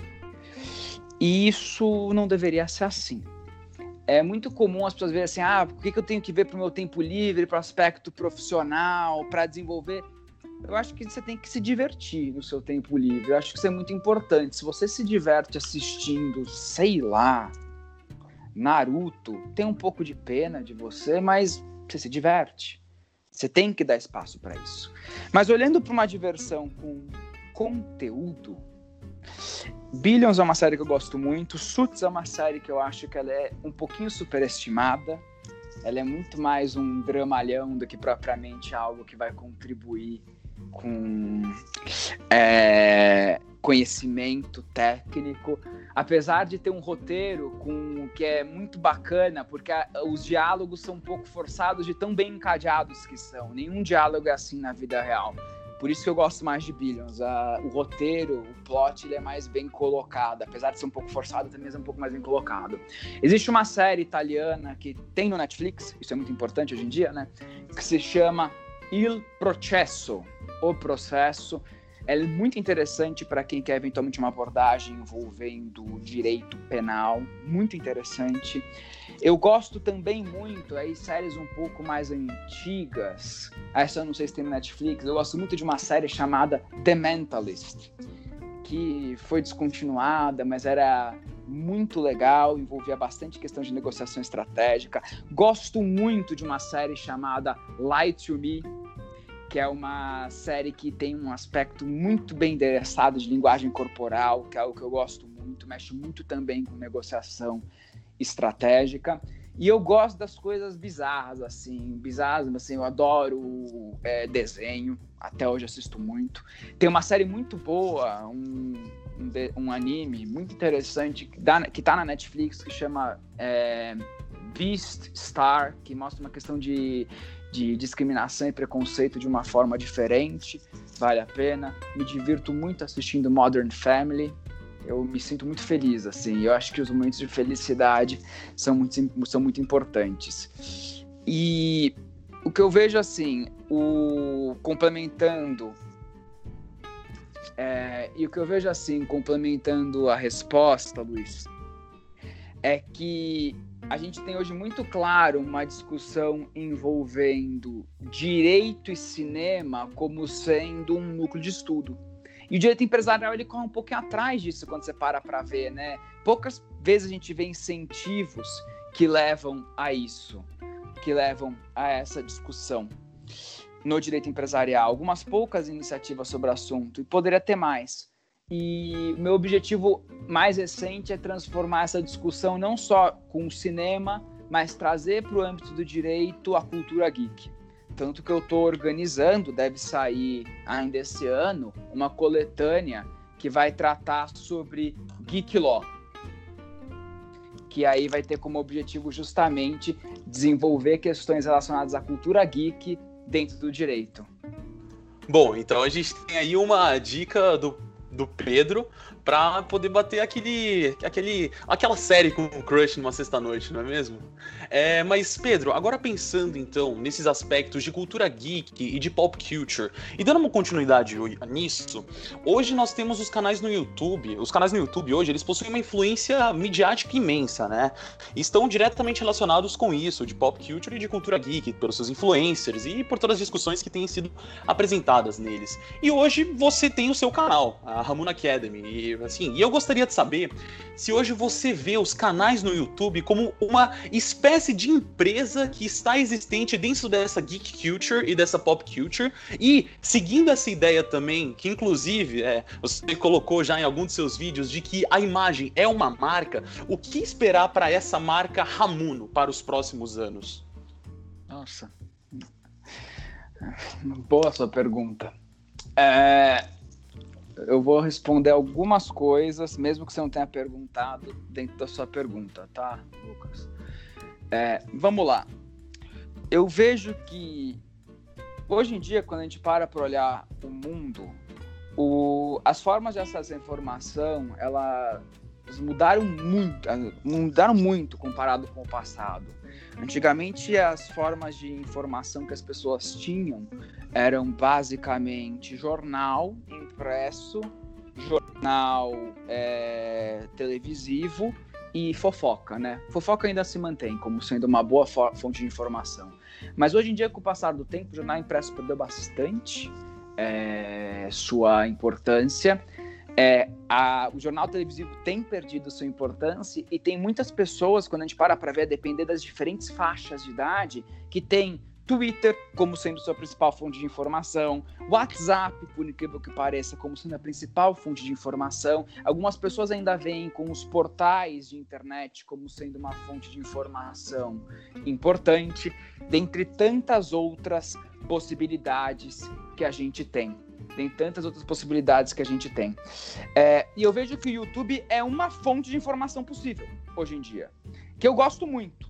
E isso não deveria ser assim. É muito comum as pessoas verem assim, por que eu tenho que ver para o meu tempo livre, para o aspecto profissional, para desenvolver? Eu acho que você tem que se divertir no seu tempo livre. Eu acho que isso é muito importante. Se você se diverte assistindo, sei lá, Naruto, tem um pouco de pena de você, mas você se diverte. Você tem que dar espaço para isso. Mas olhando para uma diversão com conteúdo, Billions é uma série que eu gosto muito. Suits é uma série que eu acho que ela é um pouquinho superestimada. Ela é muito mais um dramalhão do que propriamente algo que vai contribuir com conhecimento técnico, apesar de ter um roteiro que é muito bacana, porque os diálogos são um pouco forçados de tão bem encadeados que são. Nenhum diálogo é assim na vida real. Por isso que eu gosto mais de Billions. O roteiro, o plot, ele é mais bem colocado. Apesar de ser um pouco forçado, também é um pouco mais bem colocado. Existe uma série italiana que tem no Netflix, isso é muito importante hoje em dia, né? Que se chama Il Processo, O Processo. Ela é muito interessante para quem quer eventualmente uma abordagem envolvendo direito penal. Muito interessante. Eu gosto também muito, séries um pouco mais antigas. Essa eu não sei se tem no Netflix. Eu gosto muito de uma série chamada The Mentalist, que foi descontinuada, mas era muito legal, envolvia bastante questão de negociação estratégica. Gosto muito de uma série chamada Lie to Me, que é uma série que tem um aspecto muito bem endereçado de linguagem corporal, que é algo que eu gosto muito. muito, mexe muito também com negociação estratégica. E eu gosto das coisas bizarras, assim, eu adoro desenho, até hoje assisto muito. Tem uma série muito boa, um anime muito interessante que tá na Netflix, que chama Beast Star, que mostra uma questão de discriminação e preconceito de uma forma diferente. Vale a pena. Me divirto muito assistindo Modern Family. Eu me sinto muito feliz, assim. Eu acho que os momentos de felicidade são muito importantes. E o que eu vejo, assim, complementando a resposta, Luiz, é que a gente tem hoje muito claro uma discussão envolvendo direito e cinema como sendo um núcleo de estudo. E o direito empresarial, ele corre um pouquinho atrás disso quando você para ver, né? Poucas vezes a gente vê incentivos que levam a isso, que levam a essa discussão no direito empresarial. Algumas poucas iniciativas sobre o assunto, e poderia ter mais. E o meu objetivo mais recente é transformar essa discussão não só com o cinema, mas trazer para o âmbito do direito a cultura geek. Tanto que eu estou organizando, deve sair ainda esse ano, uma coletânea que vai tratar sobre Geek Law, que aí vai ter como objetivo justamente desenvolver questões relacionadas à cultura geek dentro do direito. Bom, então a gente tem aí uma dica do Pedro pra poder bater aquela série com o crush numa sexta-noite, não é mesmo? Mas, Pedro, agora pensando então nesses aspectos de cultura geek e de pop culture, e dando uma continuidade nisso, hoje nós temos os canais no YouTube. Os canais no YouTube hoje, eles possuem uma influência midiática imensa, né? E estão diretamente relacionados com isso, de pop culture e de cultura geek, pelos seus influencers e por todas as discussões que têm sido apresentadas neles. E hoje você tem o seu canal, a Ramuna Academy, e eu gostaria de saber se hoje você vê os canais no YouTube como uma espécie de empresa que está existente dentro dessa geek culture e dessa pop culture, e seguindo essa ideia também, que inclusive você colocou já em algum dos seus vídeos, de que a imagem é uma marca, o que esperar para essa marca Ramuno para os próximos anos? Nossa, boa sua pergunta. Eu vou responder algumas coisas, mesmo que você não tenha perguntado dentro da sua pergunta, tá, Lucas? Vamos lá. Eu vejo que, hoje em dia, quando a gente para olhar o mundo, as formas de acesso à informação, elas mudaram muito comparado com o passado. Antigamente, as formas de informação que as pessoas tinham eram basicamente jornal impresso, jornal televisivo e fofoca, né? Fofoca ainda se mantém como sendo uma boa fonte de informação. Mas hoje em dia, com o passar do tempo, o jornal impresso perdeu bastante sua importância. O jornal televisivo tem perdido sua importância, e tem muitas pessoas, quando a gente para ver, a depender das diferentes faixas de idade, que tem Twitter como sendo sua principal fonte de informação, WhatsApp, por incrível que pareça, como sendo a principal fonte de informação. Algumas pessoas ainda veem com os portais de internet como sendo uma fonte de informação importante, dentre tantas outras possibilidades que a gente tem. E eu vejo que o YouTube é uma fonte de informação possível hoje em dia, que eu gosto muito.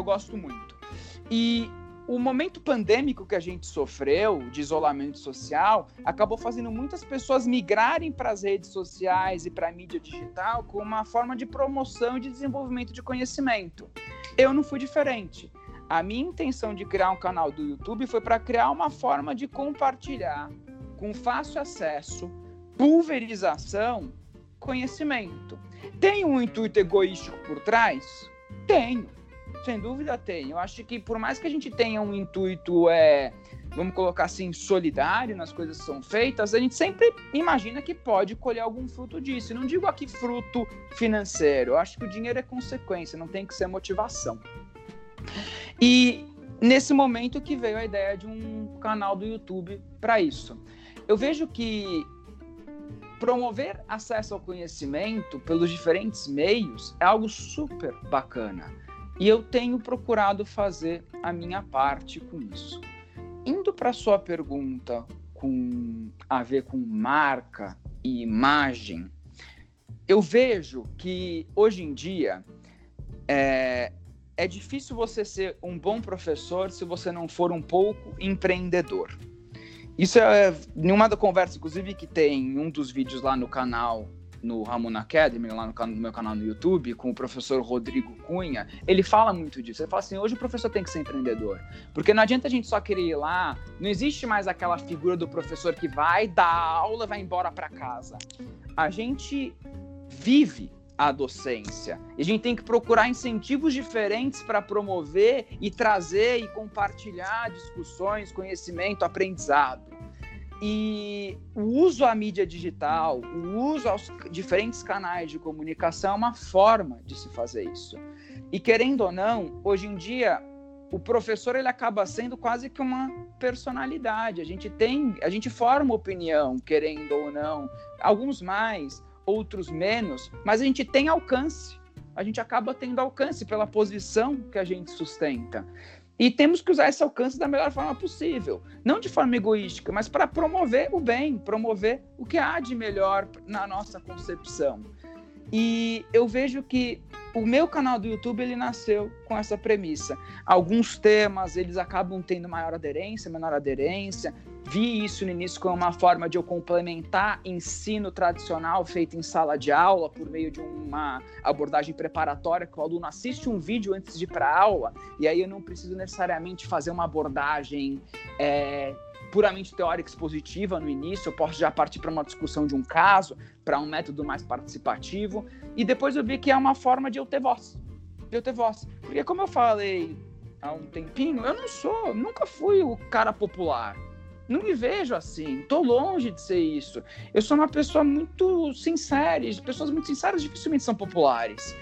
E o momento pandêmico que a gente sofreu, de isolamento social, acabou fazendo muitas pessoas migrarem para as redes sociais e para a mídia digital como uma forma de promoção e de desenvolvimento de conhecimento. Eu não fui diferente. A minha intenção de criar um canal do YouTube foi para criar uma forma de compartilhar, com fácil acesso, pulverização, conhecimento. Tem um intuito egoístico por trás? Tenho. Sem dúvida tem. Eu acho que por mais que a gente tenha um intuito, vamos colocar assim, solidário nas coisas que são feitas, a gente sempre imagina que pode colher algum fruto disso. E não digo aqui fruto financeiro. Eu acho que o dinheiro é consequência, não tem que ser motivação. E nesse momento que veio a ideia de um canal do YouTube para isso. Eu vejo que promover acesso ao conhecimento pelos diferentes meios é algo super bacana. E eu tenho procurado fazer a minha parte com isso. Indo para a sua pergunta a ver com marca e imagem, eu vejo que hoje em dia é difícil você ser um bom professor se você não for um pouco empreendedor. Isso é numa da conversa, inclusive, que tem um dos vídeos lá no canal, no Ramon Academy, lá no meu canal no YouTube, com o professor Rodrigo Cunha. Ele fala muito disso. Ele fala assim, hoje o professor tem que ser empreendedor. Porque não adianta a gente só querer ir lá, não existe mais aquela figura do professor que vai dar aula e vai embora para casa. A gente vive a docência. E a gente tem que procurar incentivos diferentes para promover e trazer e compartilhar discussões, conhecimento, aprendizado. E o uso à mídia digital, o uso aos diferentes canais de comunicação é uma forma de se fazer isso. E querendo ou não, hoje em dia, o professor ele acaba sendo quase que uma personalidade. A gente forma opinião, querendo ou não, alguns mais, outros menos, mas a gente tem alcance. A gente acaba tendo alcance pela posição que a gente sustenta. E temos que usar esse alcance da melhor forma possível. Não de forma egoística, mas para promover o bem, promover o que há de melhor na nossa concepção. E eu vejo que o meu canal do YouTube, ele nasceu com essa premissa. Alguns temas, eles acabam tendo maior aderência, menor aderência. Vi isso no início como uma forma de eu complementar ensino tradicional feito em sala de aula por meio de uma abordagem preparatória, que o aluno assiste um vídeo antes de ir para a aula, e aí eu não preciso necessariamente fazer uma abordagem puramente teórica expositiva no início, eu posso já partir para uma discussão de um caso, para um método mais participativo, e depois eu vi que é uma forma de eu ter voz. Porque como eu falei há um tempinho, nunca fui o cara popular. Não me vejo assim, estou longe de ser isso. Eu sou uma pessoa muito sincera, e pessoas muito sinceras dificilmente são populares.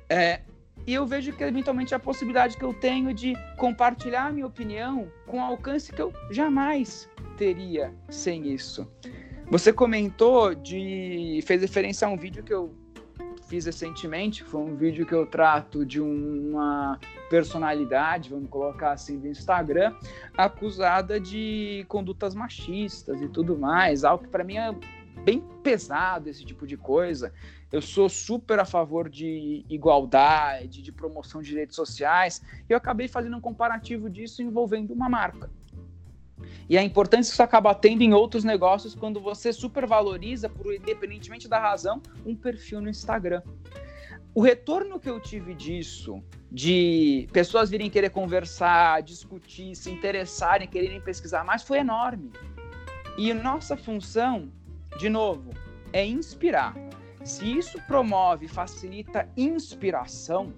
E eu vejo que, eventualmente, a possibilidade que eu tenho de compartilhar a minha opinião com um alcance que eu jamais teria sem isso. Você comentou fez referência a um vídeo que eu fiz recentemente, foi um vídeo que eu trato de uma personalidade, vamos colocar assim, do Instagram, acusada de condutas machistas e tudo mais, algo que para mim é bem pesado, esse tipo de coisa. Eu sou super a favor de igualdade, de promoção de direitos sociais, e eu acabei fazendo um comparativo disso envolvendo uma marca. E a importância que isso acaba tendo em outros negócios quando você supervaloriza, independentemente da razão, um perfil no Instagram. O retorno que eu tive disso, de pessoas virem querer conversar, discutir, se interessarem, quererem pesquisar mais, foi enorme. E nossa função, de novo, é inspirar. Se isso promove e facilita inspiração,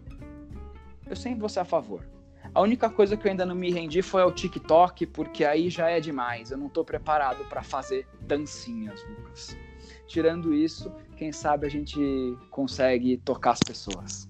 eu sempre vou ser a favor. A única coisa que eu ainda não me rendi foi ao TikTok, porque aí já é demais. Eu não estou preparado para fazer dancinhas, Lucas. Tirando isso, quem sabe a gente consegue tocar as pessoas.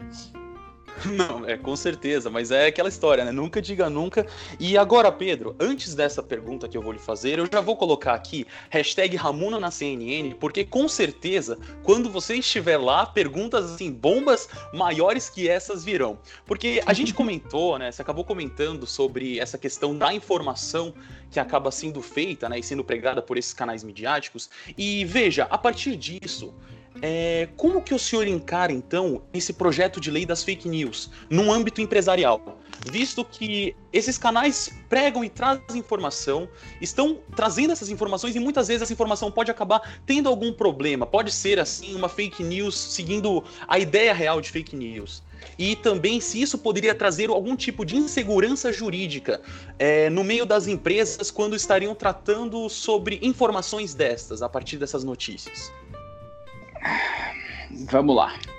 Não, com certeza, mas é aquela história, né? Nunca diga nunca. E agora, Pedro, antes dessa pergunta que eu vou lhe fazer, eu já vou colocar aqui #Ramuna na CNN, porque com certeza, quando você estiver lá, perguntas assim, bombas maiores que essas virão. Porque a gente comentou, né? Você acabou comentando sobre essa questão da informação que acaba sendo feita, né? E sendo pregada por esses canais midiáticos. E veja, a partir disso, como que o senhor encara, então, esse projeto de lei das fake news num âmbito empresarial? Visto que esses canais pregam e trazem informação, estão trazendo essas informações e muitas vezes essa informação pode acabar tendo algum problema, pode ser, assim, uma fake news seguindo a ideia real de fake news. E também se isso poderia trazer algum tipo de insegurança jurídica no meio das empresas quando estariam tratando sobre informações destas, a partir dessas notícias. Vamos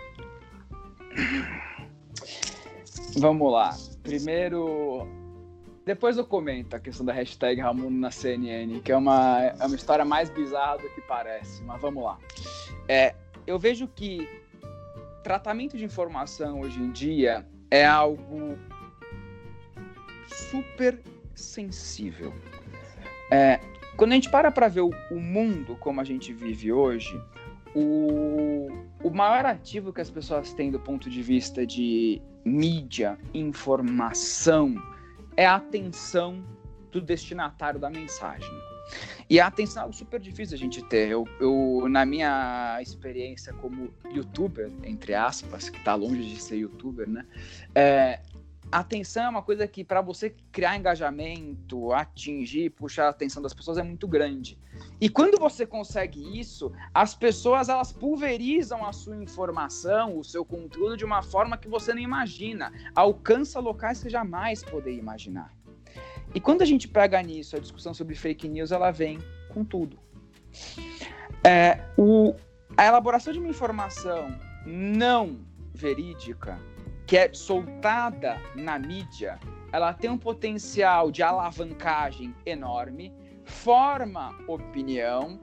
lá. Primeiro, depois eu comento a questão da #Ramuna na CNN, que é uma história mais bizarra do que parece, mas vamos lá. Eu vejo que tratamento de informação hoje em dia é algo super sensível. Quando a gente para ver o mundo como a gente vive hoje, o maior ativo que as pessoas têm do ponto de vista de mídia, informação, é a atenção do destinatário da mensagem. E a atenção é algo super difícil a gente ter. Eu, na minha experiência como youtuber, entre aspas, que está longe de ser youtuber, né? A atenção é uma coisa que, para você criar engajamento, atingir, puxar a atenção das pessoas, é muito grande. E quando você consegue isso, as pessoas, elas pulverizam a sua informação, o seu conteúdo, de uma forma que você não imagina. Alcança locais que você jamais poderia imaginar. E quando a gente pega nisso, a discussão sobre fake news, ela vem com tudo. A elaboração de uma informação não verídica, que é soltada na mídia, ela tem um potencial de alavancagem enorme, forma opinião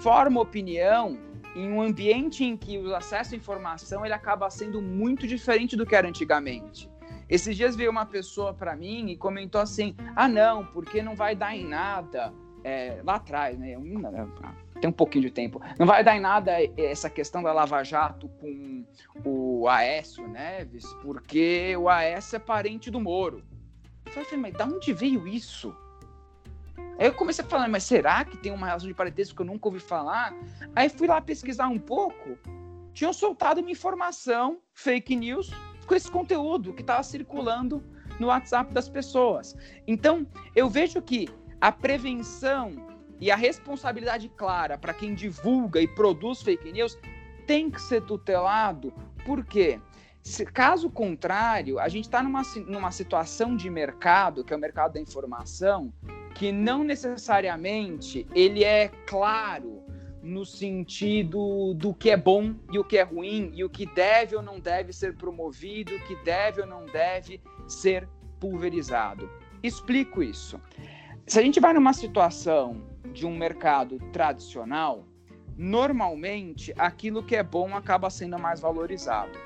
em um ambiente em que o acesso à informação ele acaba sendo muito diferente do que era antigamente. Esses dias veio uma pessoa para mim e comentou assim, não, porque não vai dar em nada, lá atrás, né? Tem um pouquinho de tempo, não vai dar em nada essa questão da Lava Jato com o Aécio Neves, porque o Aécio é parente do Moro. Eu falei, mas de onde veio isso? Aí eu comecei a falar, mas será que tem uma relação de parentesco que eu nunca ouvi falar? Aí fui lá pesquisar um pouco, tinham soltado uma informação, fake news, com esse conteúdo que estava circulando no WhatsApp das pessoas. Então, eu vejo que a prevenção e a responsabilidade clara para quem divulga e produz fake news tem que ser tutelado, porque, caso contrário, a gente está numa situação de mercado, que é o mercado da informação, que não necessariamente ele é claro no sentido do que é bom e o que é ruim, e o que deve ou não deve ser promovido, o que deve ou não deve ser pulverizado. Explico isso. Se a gente vai numa situação de um mercado tradicional, normalmente aquilo que é bom acaba sendo mais valorizado.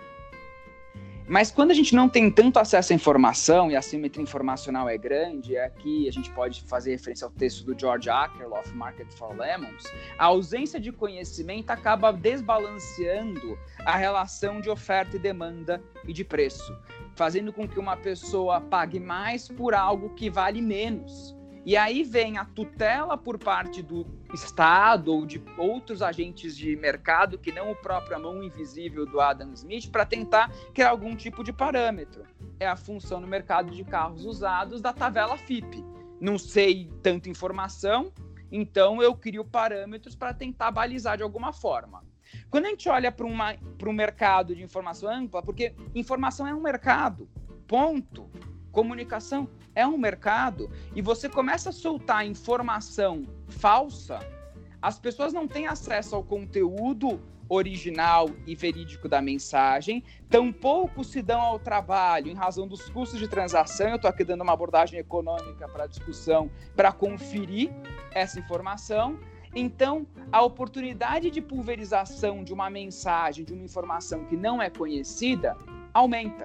Mas quando a gente não tem tanto acesso à informação e a assimetria informacional é grande, aqui a gente pode fazer referência ao texto do George Akerlof, Market for Lemons, a ausência de conhecimento acaba desbalanceando a relação de oferta e demanda e de preço, fazendo com que uma pessoa pague mais por algo que vale menos. E aí vem a tutela por parte do Estado ou de outros agentes de mercado, que não o próprio a mão invisível do Adam Smith, para tentar criar algum tipo de parâmetro. É a função no mercado de carros usados da tabela FIPE. Não sei tanta informação, então eu crio parâmetros para tentar balizar de alguma forma. Quando a gente olha para um mercado de informação ampla, porque informação é um mercado, ponto. Comunicação é um mercado, e você começa a soltar informação falsa, as pessoas não têm acesso ao conteúdo original e verídico da mensagem, tampouco se dão ao trabalho em razão dos custos de transação. Eu estou aqui dando uma abordagem econômica para a discussão, para conferir essa informação. Então, a oportunidade de pulverização de uma mensagem, de uma informação que não é conhecida, aumenta.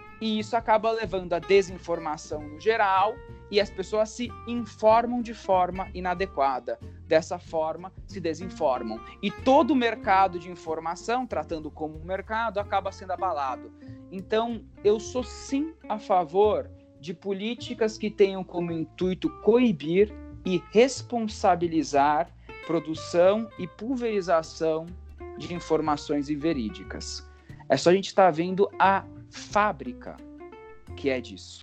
E isso acaba levando à desinformação no geral, e as pessoas se informam de forma inadequada. Dessa forma, se desinformam. E todo o mercado de informação, tratando como um mercado, acaba sendo abalado. Então, eu sou sim a favor de políticas que tenham como intuito coibir e responsabilizar produção e pulverização de informações inverídicas. É só a gente estar vendo a fábrica que é disso.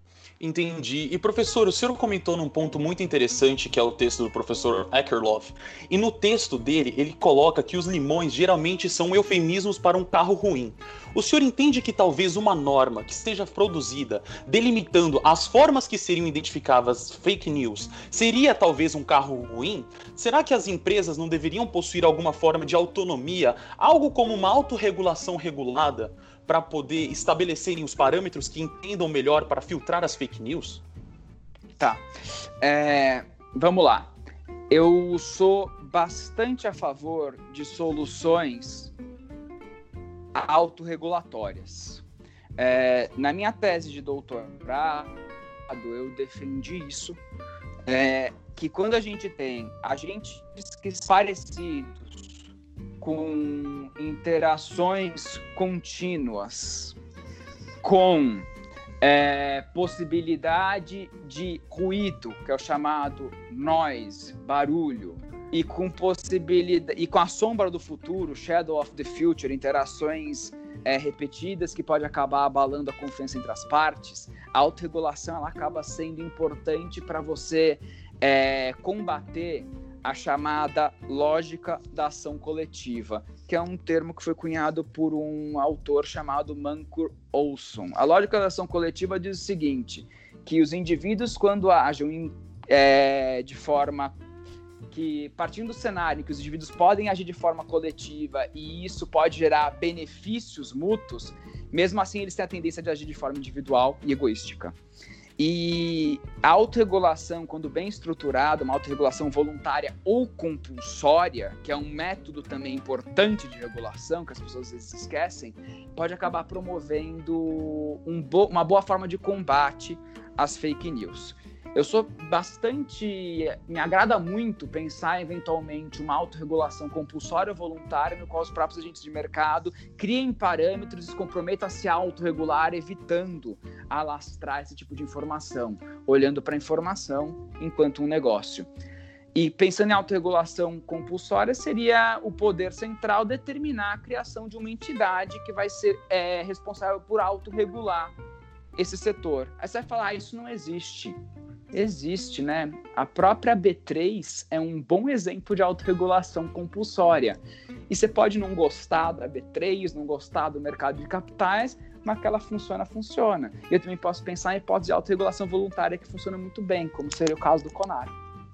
Entendi. E professor, o senhor comentou num ponto muito interessante, que é o texto do professor Akerlof, e no texto dele ele coloca que os limões geralmente são eufemismos para um carro ruim. O senhor entende que talvez uma norma que esteja produzida delimitando as formas que seriam identificadas fake news seria talvez um carro ruim? Será que as empresas não deveriam possuir alguma forma de autonomia, algo como uma autorregulação regulada, para poder estabelecerem os parâmetros que entendam melhor para filtrar as fake news? Tá. Vamos lá. Eu sou bastante a favor de soluções autorregulatórias. Na minha tese de doutorado, eu defendi isso, que quando a gente tem agentes parecidos com interações contínuas, com possibilidade de ruído, que é o chamado noise, barulho, e com possibilidade, e com a sombra do futuro, shadow of the future, interações repetidas que pode acabar abalando a confiança entre as partes, a autorregulação ela acaba sendo importante para você combater a chamada lógica da ação coletiva, que é um termo que foi cunhado por um autor chamado Mancur Olson. A lógica da ação coletiva diz o seguinte, que os indivíduos, quando agem de forma que, partindo do cenário que os indivíduos podem agir de forma coletiva e isso pode gerar benefícios mútuos, mesmo assim eles têm a tendência de agir de forma individual e egoística. E a autorregulação, quando bem estruturada, uma autorregulação voluntária ou compulsória, que é um método também importante de regulação, que as pessoas às vezes esquecem, pode acabar promovendo uma boa forma de combate às fake news. Eu sou bastante... Me agrada muito pensar, eventualmente, uma autorregulação compulsória ou voluntária, no qual os próprios agentes de mercado criem parâmetros e se comprometam a se autorregular, evitando alastrar esse tipo de informação, olhando para a informação enquanto um negócio. E pensando em autorregulação compulsória, seria o poder central determinar a criação de uma entidade que vai ser responsável por autorregular esse setor. Aí você vai falar, isso não existe. Existe, né? A própria B3 é um bom exemplo de autorregulação compulsória. E você pode não gostar da B3, não gostar do mercado de capitais, mas que ela funciona. Eu também posso pensar em hipótese de autorregulação voluntária que funciona muito bem, como seria o caso do Conar.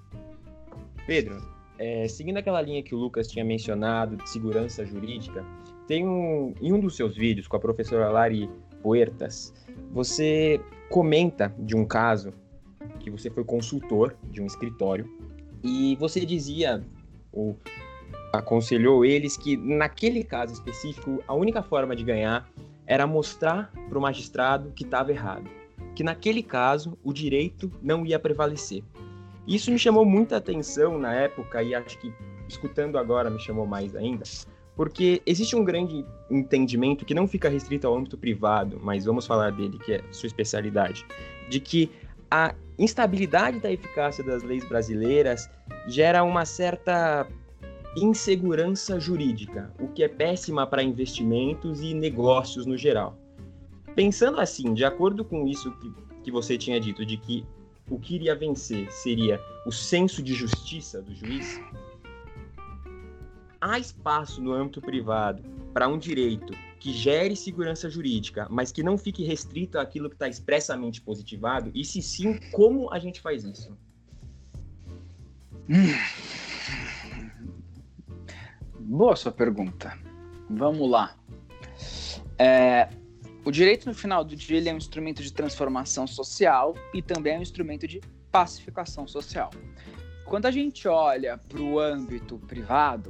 Pedro, seguindo aquela linha que o Lucas tinha mencionado de segurança jurídica, tem em um dos seus vídeos com a professora Lari Puertas, você comenta de um caso que você foi consultor de um escritório e você dizia, ou aconselhou eles, que naquele caso específico a única forma de ganhar era mostrar para o magistrado que estava errado, que naquele caso o direito não ia prevalecer. Isso me chamou muita atenção na época e acho que escutando agora me chamou mais ainda, porque existe um grande entendimento que não fica restrito ao âmbito privado, mas vamos falar dele, que é sua especialidade, de que a instabilidade da eficácia das leis brasileiras gera uma certa insegurança jurídica, o que é péssima para investimentos e negócios no geral. Pensando assim, de acordo com isso que você tinha dito, de que o que iria vencer seria o senso de justiça do juiz, há espaço no âmbito privado para um direito que gere segurança jurídica, mas que não fique restrito àquilo que está expressamente positivado? E se sim, como a gente faz isso? Boa sua pergunta. Vamos lá. O direito, no final do dia, ele é um instrumento de transformação social e também é um instrumento de pacificação social. Quando a gente olha para o âmbito privado,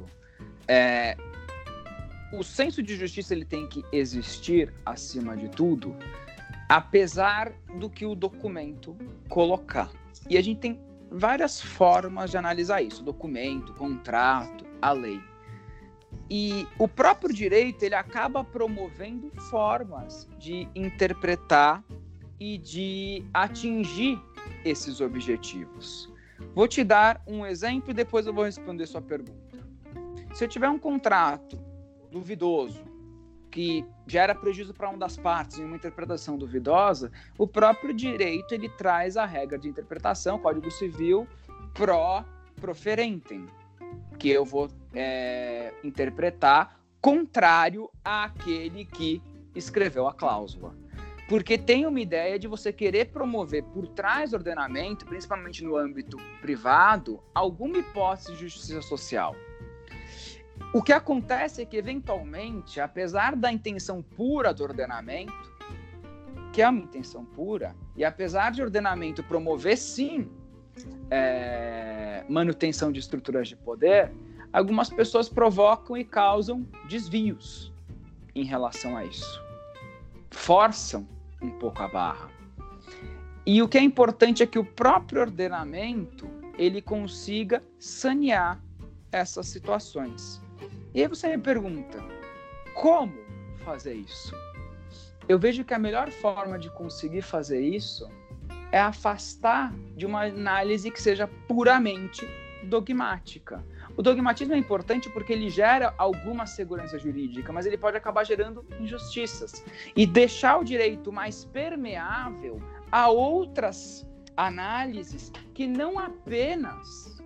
o senso de justiça ele tem que existir acima de tudo, apesar do que o documento colocar. E a gente tem várias formas de analisar isso: documento, contrato, a lei. E o próprio direito ele acaba promovendo formas de interpretar e de atingir esses objetivos. Vou te dar um exemplo e depois eu vou responder sua pergunta. Se eu tiver um contrato duvidoso, que gera prejuízo para uma das partes em uma interpretação duvidosa, o próprio direito ele traz a regra de interpretação, Código Civil, pro proferentem, que eu vou interpretar contrário àquele que escreveu a cláusula. Porque tem uma ideia de você querer promover por trás do ordenamento, principalmente no âmbito privado, alguma hipótese de justiça social. O que acontece é que, eventualmente, apesar da intenção pura do ordenamento, que é uma intenção pura, e apesar de ordenamento promover, sim, manutenção de estruturas de poder, algumas pessoas provocam e causam desvios em relação a isso. Forçam um pouco a barra. E o que é importante é que o próprio ordenamento ele consiga sanear essas situações. E aí você me pergunta, como fazer isso? Eu vejo que a melhor forma de conseguir fazer isso é afastar de uma análise que seja puramente dogmática. O dogmatismo é importante porque ele gera alguma segurança jurídica, mas ele pode acabar gerando injustiças e deixar o direito mais permeável a outras análises que não apenas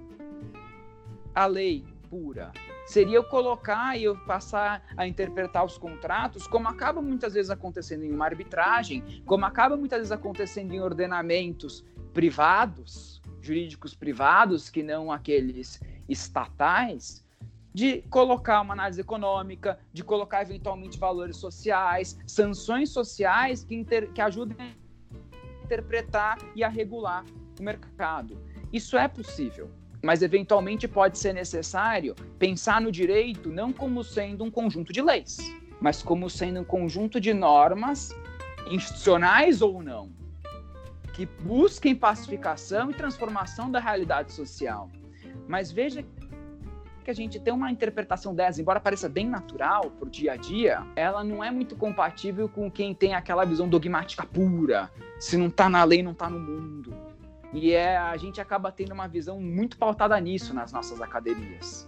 a lei pura. Seria eu colocar e eu passar a interpretar os contratos como acaba muitas vezes acontecendo em uma arbitragem, como acaba muitas vezes acontecendo em ordenamentos privados, jurídicos privados, que não aqueles estatais, de colocar uma análise econômica, de colocar eventualmente valores sociais, sanções sociais que ajudem a interpretar e a regular o mercado. Isso é possível. Mas, eventualmente, pode ser necessário pensar no direito não como sendo um conjunto de leis, mas como sendo um conjunto de normas, institucionais ou não, que busquem pacificação e transformação da realidade social. Mas veja que a gente tem uma interpretação dessa, embora pareça bem natural por dia a dia, ela não é muito compatível com quem tem aquela visão dogmática pura. Se não está na lei, não está no mundo. E a gente acaba tendo uma visão muito pautada nisso nas nossas academias,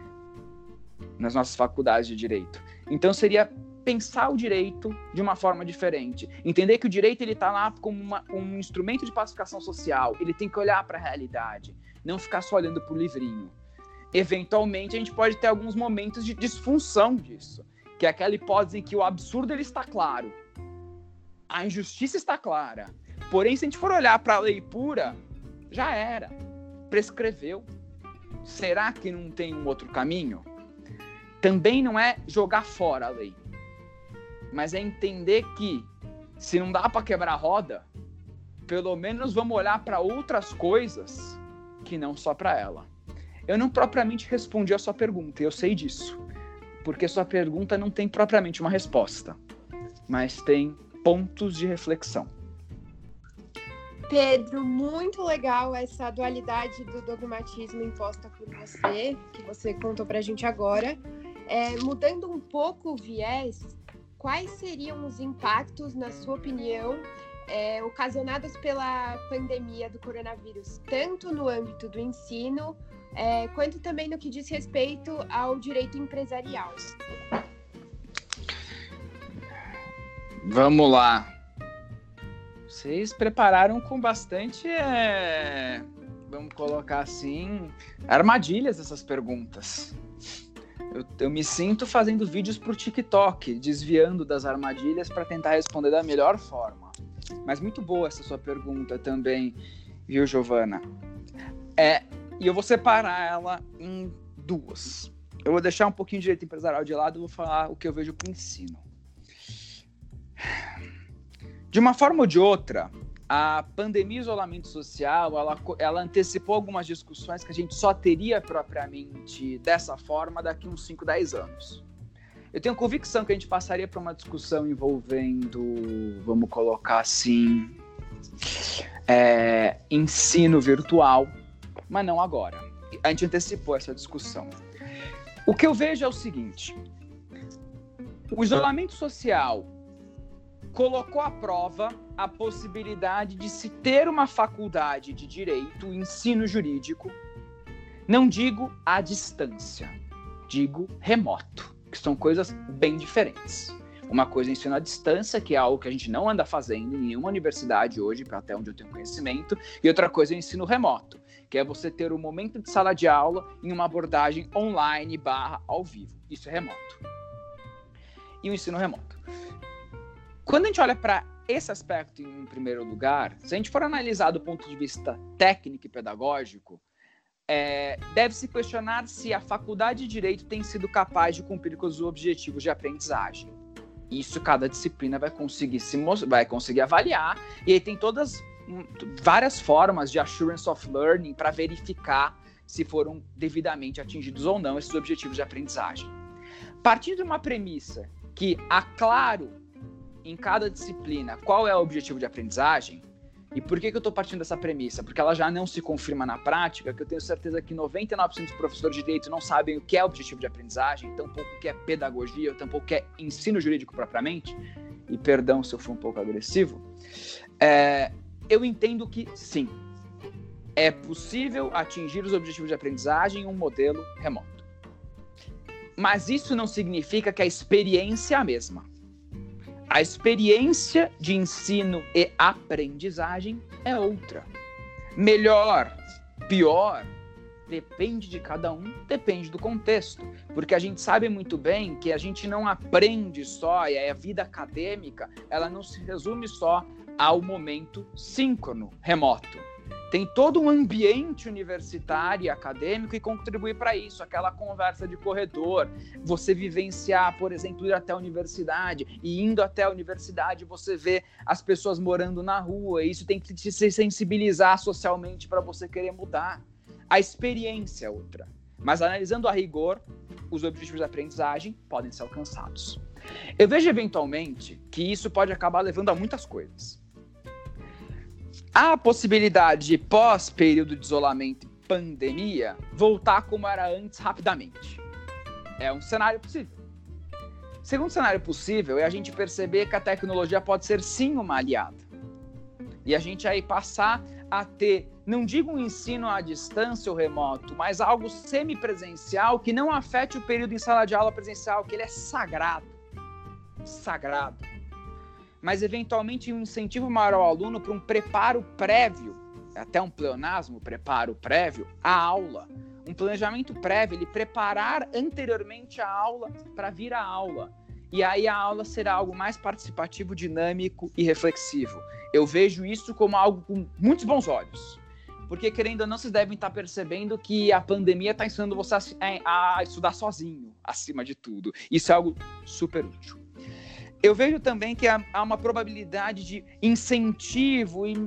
nas nossas faculdades de direito. Então seria pensar o direito de uma forma diferente. Entender que o direito está lá como um instrumento de pacificação social. Ele tem que olhar para a realidade, não ficar só olhando para o livrinho. Eventualmente a gente pode ter alguns momentos de disfunção disso, que é aquela hipótese em que o absurdo ele está claro, a injustiça está clara. Porém, se a gente for olhar para a lei pura, já era. Prescreveu. Será que não tem um outro caminho? Também não é jogar fora a lei. Mas é entender que, se não dá para quebrar a roda, pelo menos vamos olhar para outras coisas que não só para ela. Eu não propriamente respondi a sua pergunta, eu sei disso. Porque sua pergunta não tem propriamente uma resposta. Mas tem pontos de reflexão. Pedro, muito legal essa dualidade do dogmatismo imposta por você, que você contou pra gente agora. Mudando um pouco o viés, quais seriam os impactos, na sua opinião, ocasionados pela pandemia do coronavírus, tanto no âmbito do ensino, quanto também no que diz respeito ao direito empresarial? Vamos lá. Vocês prepararam com bastante, vamos colocar assim, armadilhas essas perguntas. Eu me sinto fazendo vídeos pro TikTok, desviando das armadilhas para tentar responder da melhor forma. Mas muito boa essa sua pergunta também, viu, Giovana? E eu vou separar ela em duas. Eu vou deixar um pouquinho de direito empresarial de lado e vou falar o que eu vejo pro ensino. De uma forma ou de outra, a pandemia e isolamento social, ela antecipou algumas discussões que a gente só teria propriamente dessa forma daqui uns 5, 10 anos. Eu tenho convicção que a gente passaria por uma discussão envolvendo, vamos colocar assim, ensino virtual, mas não agora. A gente antecipou essa discussão. O que eu vejo é o seguinte: o isolamento social colocou à prova a possibilidade de se ter uma faculdade de direito, ensino jurídico, não digo à distância, digo remoto, que são coisas bem diferentes. Uma coisa é ensino à distância, que é algo que a gente não anda fazendo em nenhuma universidade hoje, até onde eu tenho conhecimento, e outra coisa é ensino remoto, que é você ter um momento de sala de aula em uma abordagem online / ao vivo. Isso é remoto. E o ensino remoto. Quando a gente olha para esse aspecto em primeiro lugar, se a gente for analisar do ponto de vista técnico e pedagógico, deve-se questionar se a faculdade de Direito tem sido capaz de cumprir com os objetivos de aprendizagem. Isso cada disciplina vai conseguir avaliar, e aí tem várias formas de assurance of learning para verificar se foram devidamente atingidos ou não esses objetivos de aprendizagem. Partindo de uma premissa que há claro em cada disciplina qual é o objetivo de aprendizagem, E por que eu estou partindo dessa premissa? Porque ela já não se confirma na prática, que eu tenho certeza que 99% dos professores de direito não sabem o que é objetivo de aprendizagem, tampouco o que é pedagogia, tampouco o que é ensino jurídico propriamente, e perdão se eu for um pouco agressivo, eu entendo que sim, é possível atingir os objetivos de aprendizagem em um modelo remoto. Mas isso não significa que a experiência é a mesma. A experiência de ensino e aprendizagem é outra. Melhor, pior, depende de cada um, depende do contexto. Porque a gente sabe muito bem que a gente não aprende só, e a vida acadêmica, ela não se resume só ao momento síncrono, remoto. Tem todo um ambiente universitário e acadêmico e contribui para isso, aquela conversa de corredor, você vivenciar, por exemplo, ir até a universidade, e indo até a universidade você vê as pessoas morando na rua, e isso tem que se sensibilizar socialmente para você querer mudar. A experiência é outra, mas analisando a rigor, os objetivos de aprendizagem podem ser alcançados. Eu vejo eventualmente que isso pode acabar levando a muitas coisas. Há a possibilidade de, pós-período de isolamento e pandemia, voltar como era antes rapidamente. É um cenário possível. Segundo cenário possível é a gente perceber que a tecnologia pode ser sim uma aliada. E a gente aí passar a ter, não digo um ensino à distância ou remoto, mas algo semipresencial que não afete o período em sala de aula presencial, que ele é sagrado. Sagrado. Mas eventualmente um incentivo maior ao aluno para um preparo prévio, até um pleonasmo, preparo prévio, à aula. Um planejamento prévio, ele preparar anteriormente a aula para vir à aula. E aí a aula será algo mais participativo, dinâmico e reflexivo. Eu vejo isso como algo com muitos bons olhos. Porque, querendo ou não, vocês devem estar percebendo que a pandemia está ensinando você a estudar sozinho, acima de tudo. Isso é algo super útil. Eu vejo também que há uma probabilidade de incentivo e,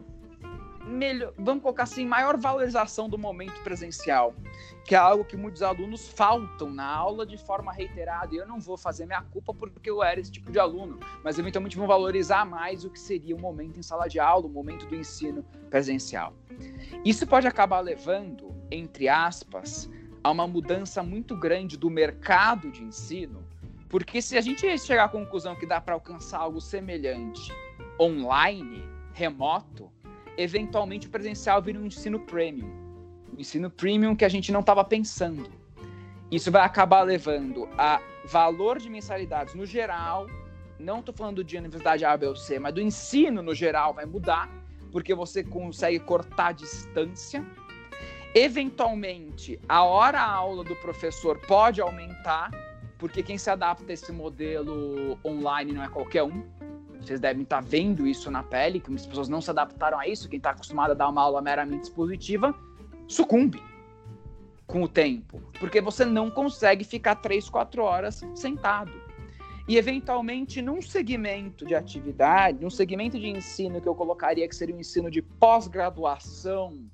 vamos colocar assim, maior valorização do momento presencial, que é algo que muitos alunos faltam na aula de forma reiterada. E eu não vou fazer minha culpa porque eu era esse tipo de aluno, mas eventualmente vão valorizar mais o que seria o momento em sala de aula, o momento do ensino presencial. Isso pode acabar levando, entre aspas, a uma mudança muito grande do mercado de ensino. Porque se a gente chegar à conclusão que dá para alcançar algo semelhante online, remoto, eventualmente o presencial vira um ensino premium. Um ensino premium que a gente não estava pensando. Isso vai acabar levando a valor de mensalidades no geral, não estou falando de universidade A, B ou C, mas do ensino no geral vai mudar, porque você consegue cortar a distância. Eventualmente, a hora-aula do professor pode aumentar, porque quem se adapta a esse modelo online não é qualquer um. Vocês devem estar vendo isso na pele, que as pessoas não se adaptaram a isso. Quem está acostumado a dar uma aula meramente expositiva sucumbe com o tempo, porque você não consegue ficar 3-4 horas sentado. E, eventualmente, num segmento de atividade, num segmento de ensino que eu colocaria que seria um ensino de pós-graduação,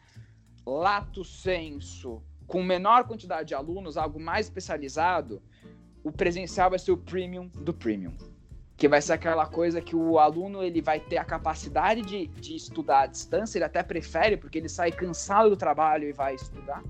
lato sensu, com menor quantidade de alunos, algo mais especializado, o presencial vai ser o premium do premium. Que vai ser aquela coisa que o aluno ele vai ter a capacidade de estudar à distância, ele até prefere, porque ele sai cansado do trabalho e vai estudar.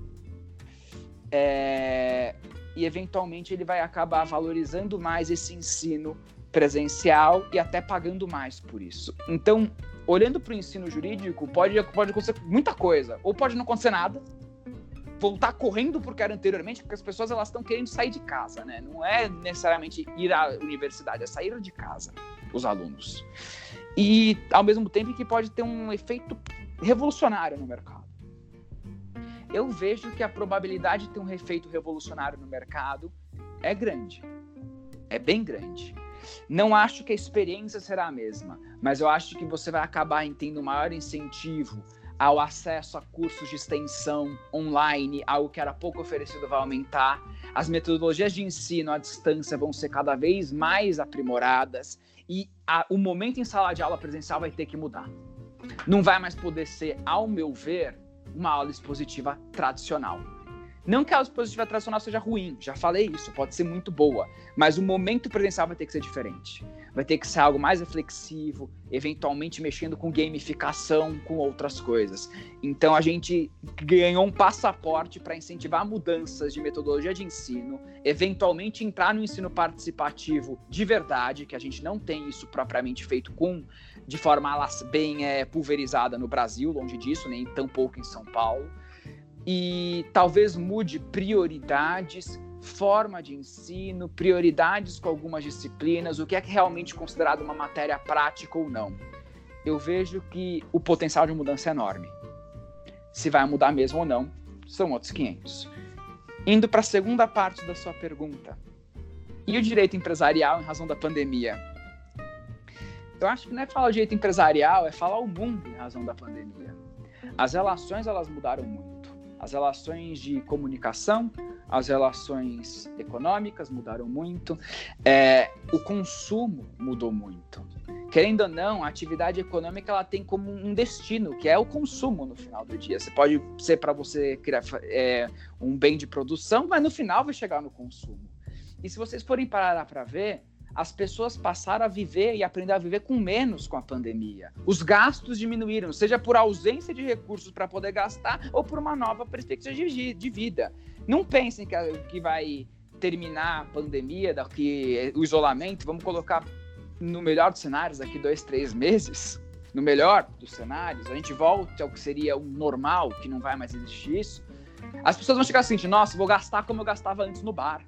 E, eventualmente, ele vai acabar valorizando mais esse ensino presencial e até pagando mais por isso. Então, olhando para o ensino jurídico, pode acontecer muita coisa. Ou pode não acontecer nada, voltar correndo porque era anteriormente, porque as pessoas elas estão querendo sair de casa, né? Não é necessariamente ir à universidade, é sair de casa, os alunos. E, ao mesmo tempo, que pode ter um efeito revolucionário no mercado. Eu vejo que a probabilidade de ter um efeito revolucionário no mercado é grande. É bem grande. Não acho que a experiência será a mesma, mas eu acho que você vai acabar tendo maior incentivo ao acesso a cursos de extensão online, algo que era pouco oferecido vai aumentar. As metodologias de ensino à distância vão ser cada vez mais aprimoradas e o momento em sala de aula presencial vai ter que mudar. Não vai mais poder ser, ao meu ver, uma aula expositiva tradicional. Não que a dispositiva tradicional seja ruim, já falei isso, pode ser muito boa, mas o momento presencial vai ter que ser diferente. Vai ter que ser algo mais reflexivo, eventualmente mexendo com gamificação, com outras coisas. Então a gente ganhou um passaporte para incentivar mudanças de metodologia de ensino, eventualmente entrar no ensino participativo de verdade, que a gente não tem isso propriamente feito de forma bem pulverizada no Brasil, longe disso, nem tampouco em São Paulo. E talvez mude prioridades, forma de ensino, prioridades com algumas disciplinas, o que é realmente considerado uma matéria prática ou não. Eu vejo que o potencial de mudança é enorme. Se vai mudar mesmo ou não, são outros 500. Indo para a segunda parte da sua pergunta. E o direito empresarial em razão da pandemia? Eu acho que não é falar o direito empresarial, é falar o mundo em razão da pandemia. As relações, elas mudaram muito. As relações de comunicação, as relações econômicas mudaram muito, o consumo mudou muito. Querendo ou não, a atividade econômica ela tem como um destino, que é o consumo no final do dia. Você pode ser para você criar um bem de produção, mas no final vai chegar no consumo. E se vocês forem parar para ver, as pessoas passaram a viver e aprender a viver com menos com a pandemia. Os gastos diminuíram, seja por ausência de recursos para poder gastar ou por uma nova perspectiva de vida. Não pensem que vai terminar a pandemia, o isolamento, vamos colocar no melhor dos cenários, daqui 2-3 meses, no melhor dos cenários, a gente volta ao que seria o normal, que não vai mais existir isso. As pessoas vão chegar assim, nossa, vou gastar como eu gastava antes no bar.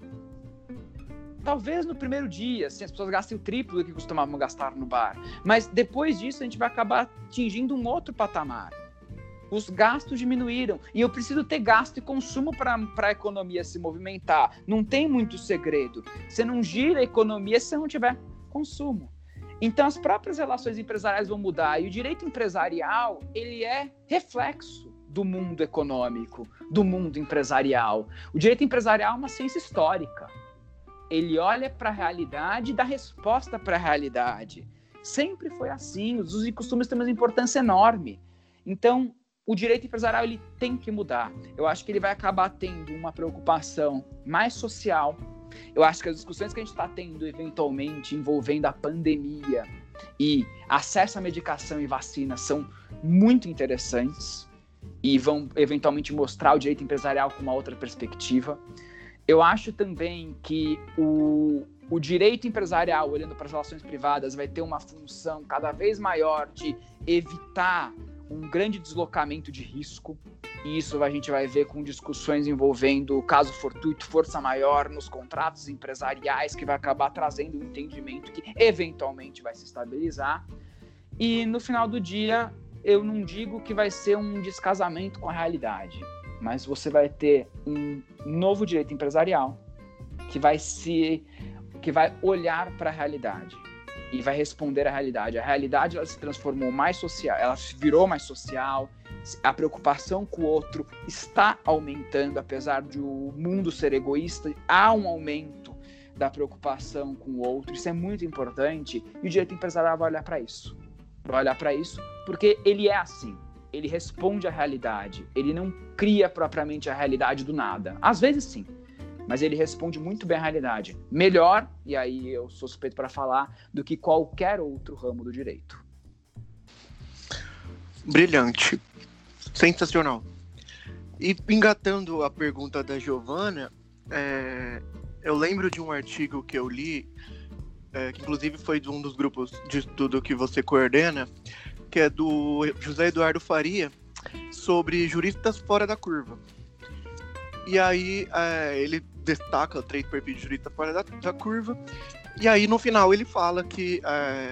Talvez no primeiro dia, assim, as pessoas gastem o triplo do que costumavam gastar no bar. Mas depois disso, a gente vai acabar atingindo um outro patamar. Os gastos diminuíram. E eu preciso ter gasto e consumo para a economia se movimentar. Não tem muito segredo. Você não gira a economia se você não tiver consumo. Então, as próprias relações empresariais vão mudar. E o direito empresarial, ele é reflexo do mundo econômico, do mundo empresarial. O direito empresarial é uma ciência histórica. Ele olha para a realidade e dá resposta para a realidade. Sempre foi assim. Os usos e costumes têm uma importância enorme. Então, o direito empresarial ele tem que mudar. Eu acho que ele vai acabar tendo uma preocupação mais social. Eu acho que as discussões que a gente está tendo, eventualmente, envolvendo a pandemia e acesso à medicação e vacina são muito interessantes e vão, eventualmente, mostrar o direito empresarial com uma outra perspectiva. Eu acho também que o direito empresarial, olhando para as relações privadas, vai ter uma função cada vez maior de evitar um grande deslocamento de risco. E isso a gente vai ver com discussões envolvendo caso fortuito, força maior nos contratos empresariais, que vai acabar trazendo um entendimento que eventualmente vai se estabilizar. E no final do dia, eu não digo que vai ser um descasamento com a realidade, mas você vai ter um novo direito empresarial que vai olhar para a realidade e vai responder à realidade. A realidade ela se transformou mais social, ela virou mais social, a preocupação com o outro está aumentando, apesar de o mundo ser egoísta, há um aumento da preocupação com o outro, isso é muito importante, e o direito empresarial vai olhar para isso. Vai olhar para isso porque ele é assim. Ele responde à realidade, ele não cria propriamente a realidade do nada. Às vezes sim, mas ele responde muito bem à realidade. Melhor, e aí eu sou suspeito para falar, do que qualquer outro ramo do direito. Brilhante. Sensacional. E engatando a pergunta da Giovana, eu lembro de um artigo que eu li, que inclusive foi de um dos grupos de estudo que você coordena, que é do José Eduardo Faria, sobre juristas fora da curva. E aí ele destaca 3 perfis de jurista fora da curva, e aí no final ele fala que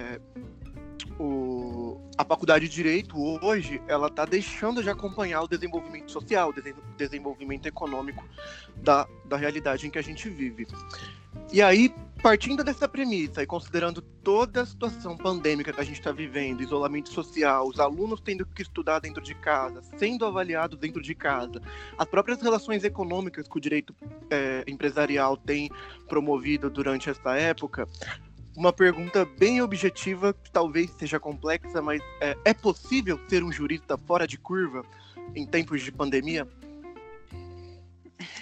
a faculdade de Direito hoje, ela está deixando de acompanhar o desenvolvimento social, o desenvolvimento econômico da realidade em que a gente vive. E aí, partindo dessa premissa e considerando toda a situação pandêmica que a gente está vivendo, isolamento social, os alunos tendo que estudar dentro de casa, sendo avaliados dentro de casa, as próprias relações econômicas que o direito empresarial tem promovido durante essa época, uma pergunta bem objetiva, que talvez seja complexa, mas é possível ser um jurista fora de curva em tempos de pandemia?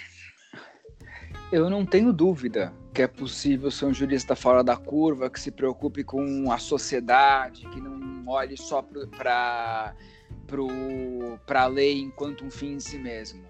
Eu não tenho dúvida que é possível ser um jurista fora da curva, que se preocupe com a sociedade, que não olhe só para a lei enquanto um fim em si mesmo.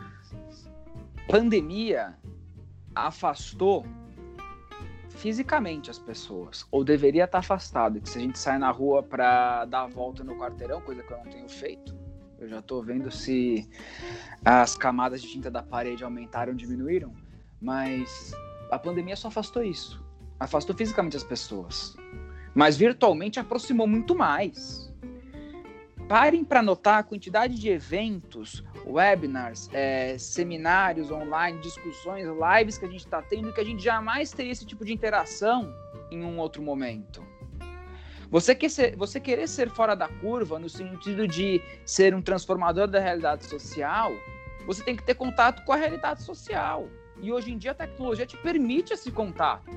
Pandemia afastou fisicamente as pessoas, ou deveria estar afastado, que se a gente sai na rua para dar a volta no quarteirão, coisa que eu não tenho feito, eu já estou vendo se as camadas de tinta da parede aumentaram ou diminuíram, mas a pandemia só afastou isso, afastou fisicamente as pessoas, mas virtualmente aproximou muito mais. Parem para notar a quantidade de eventos, webinars, seminários online, discussões, lives que a gente está tendo, que a gente jamais teria esse tipo de interação em um outro momento. Você querer ser fora da curva, no sentido de ser um transformador da realidade social, você tem que ter contato com a realidade social. E hoje em dia a tecnologia te permite esse contato.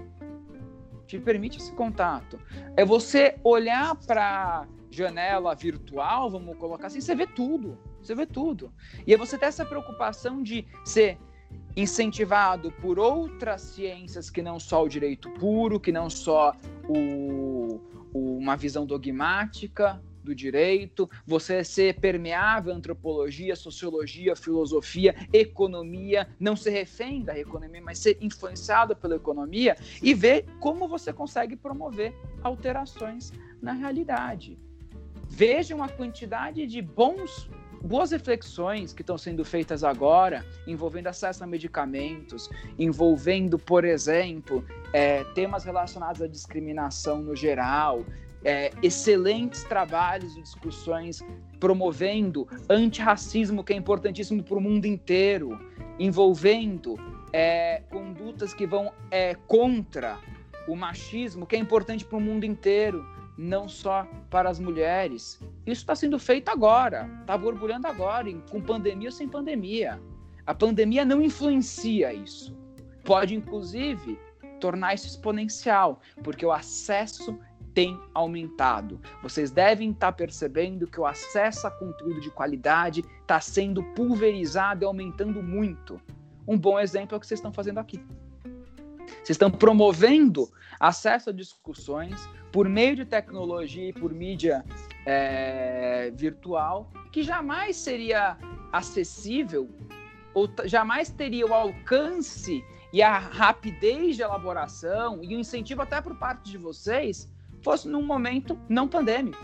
É você olhar para janela virtual, vamos colocar assim, você vê tudo. E é você ter essa preocupação de ser incentivado por outras ciências que não só o direito puro, que não só uma visão dogmática do direito, você ser permeável à antropologia, sociologia, filosofia, economia, não ser refém da economia, mas ser influenciado pela economia e ver como você consegue promover alterações na realidade. Vejam a quantidade de boas reflexões que estão sendo feitas agora, envolvendo acesso a medicamentos, envolvendo, por exemplo, temas relacionados à discriminação no geral, excelentes trabalhos e discussões promovendo antirracismo, que é importantíssimo para o mundo inteiro, envolvendo condutas que vão contra o machismo, que é importante para o mundo inteiro, não só para as mulheres. Isso está sendo feito agora, está borbulhando agora, com pandemia ou sem pandemia. A pandemia não influencia isso. Pode, inclusive, tornar isso exponencial, porque o acesso tem aumentado. Vocês devem estar percebendo que o acesso a conteúdo de qualidade está sendo pulverizado e aumentando muito. Um bom exemplo é o que vocês estão fazendo aqui. Vocês estão promovendo acesso a discussões por meio de tecnologia e por mídia virtual, que jamais seria acessível ou jamais teria o alcance e a rapidez de elaboração e o incentivo até por parte de vocês fosse num momento não pandêmico.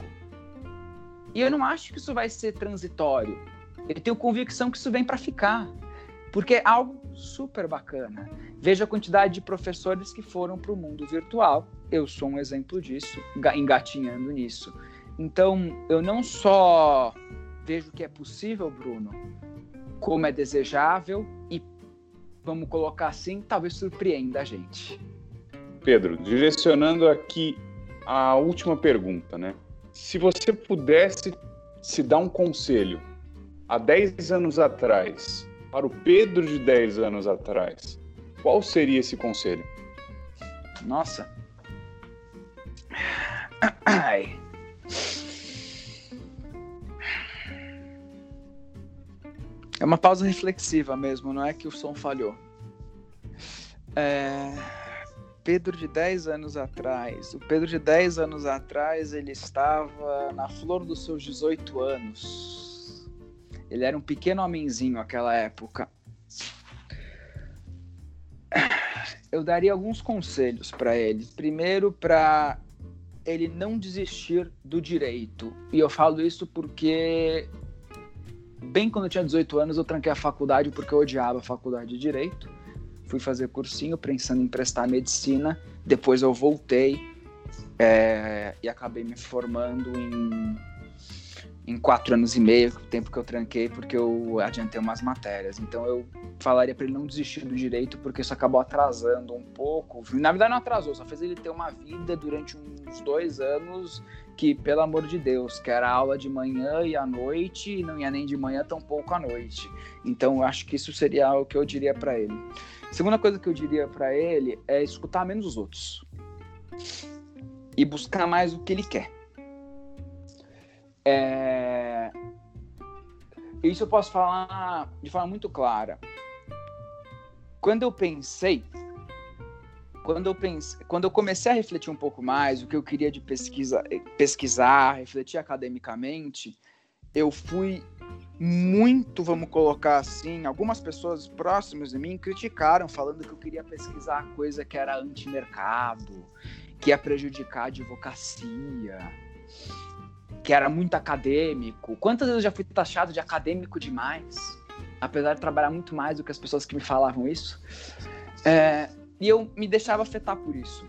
E eu não acho que isso vai ser transitório. Eu tenho convicção que isso vem para ficar, porque é algo super bacana. Veja a quantidade de professores que foram para o mundo virtual. Eu sou um exemplo disso, engatinhando nisso. Então, eu não só vejo que é possível, Bruno, como é desejável e, vamos colocar assim, talvez surpreenda a gente. Pedro, direcionando aqui a última pergunta, né? Se você pudesse se dar um conselho há 10 anos atrás, para o Pedro de 10 anos atrás, qual seria esse conselho? Nossa. Ai. É uma pausa reflexiva mesmo, não é que o som falhou. Pedro de 10 anos atrás. O Pedro de 10 anos atrás, ele estava na flor dos seus 18 anos. Ele era um pequeno homenzinho naquela época. Eu daria alguns conselhos para ele. Primeiro, para ele não desistir do direito. E eu falo isso porque, bem quando eu tinha 18 anos, eu tranquei a faculdade porque eu odiava a faculdade de direito. Fui fazer cursinho pensando em prestar medicina. Depois eu voltei e acabei me formando em 4 anos e meio, o tempo que eu tranquei, porque eu adiantei umas matérias. Então eu falaria para ele não desistir do direito, porque isso acabou atrasando um pouco. Na verdade não atrasou, só fez ele ter uma vida durante uns 2 anos que, pelo amor de Deus, que era aula de manhã e à noite, e não ia nem de manhã, tampouco à noite. Então eu acho que isso seria o que eu diria para ele. Segunda coisa que eu diria para ele é escutar menos os outros e buscar mais o que ele quer. Isso eu posso falar de forma muito clara. quando eu comecei a refletir um pouco mais o que eu queria de pesquisar, refletir academicamente, eu fui muito, vamos colocar assim, algumas pessoas próximas de mim criticaram, falando que eu queria pesquisar coisa que era antimercado, que ia prejudicar a advocacia, que era muito acadêmico. Quantas vezes eu já fui taxado de acadêmico demais, apesar de trabalhar muito mais do que as pessoas que me falavam isso. E eu me deixava afetar por isso.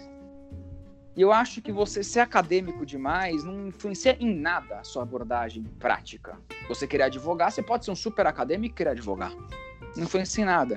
E eu acho que você ser acadêmico demais não influencia em nada a sua abordagem prática. Você querer advogar, você pode ser um super acadêmico e querer advogar. Não influencia em nada.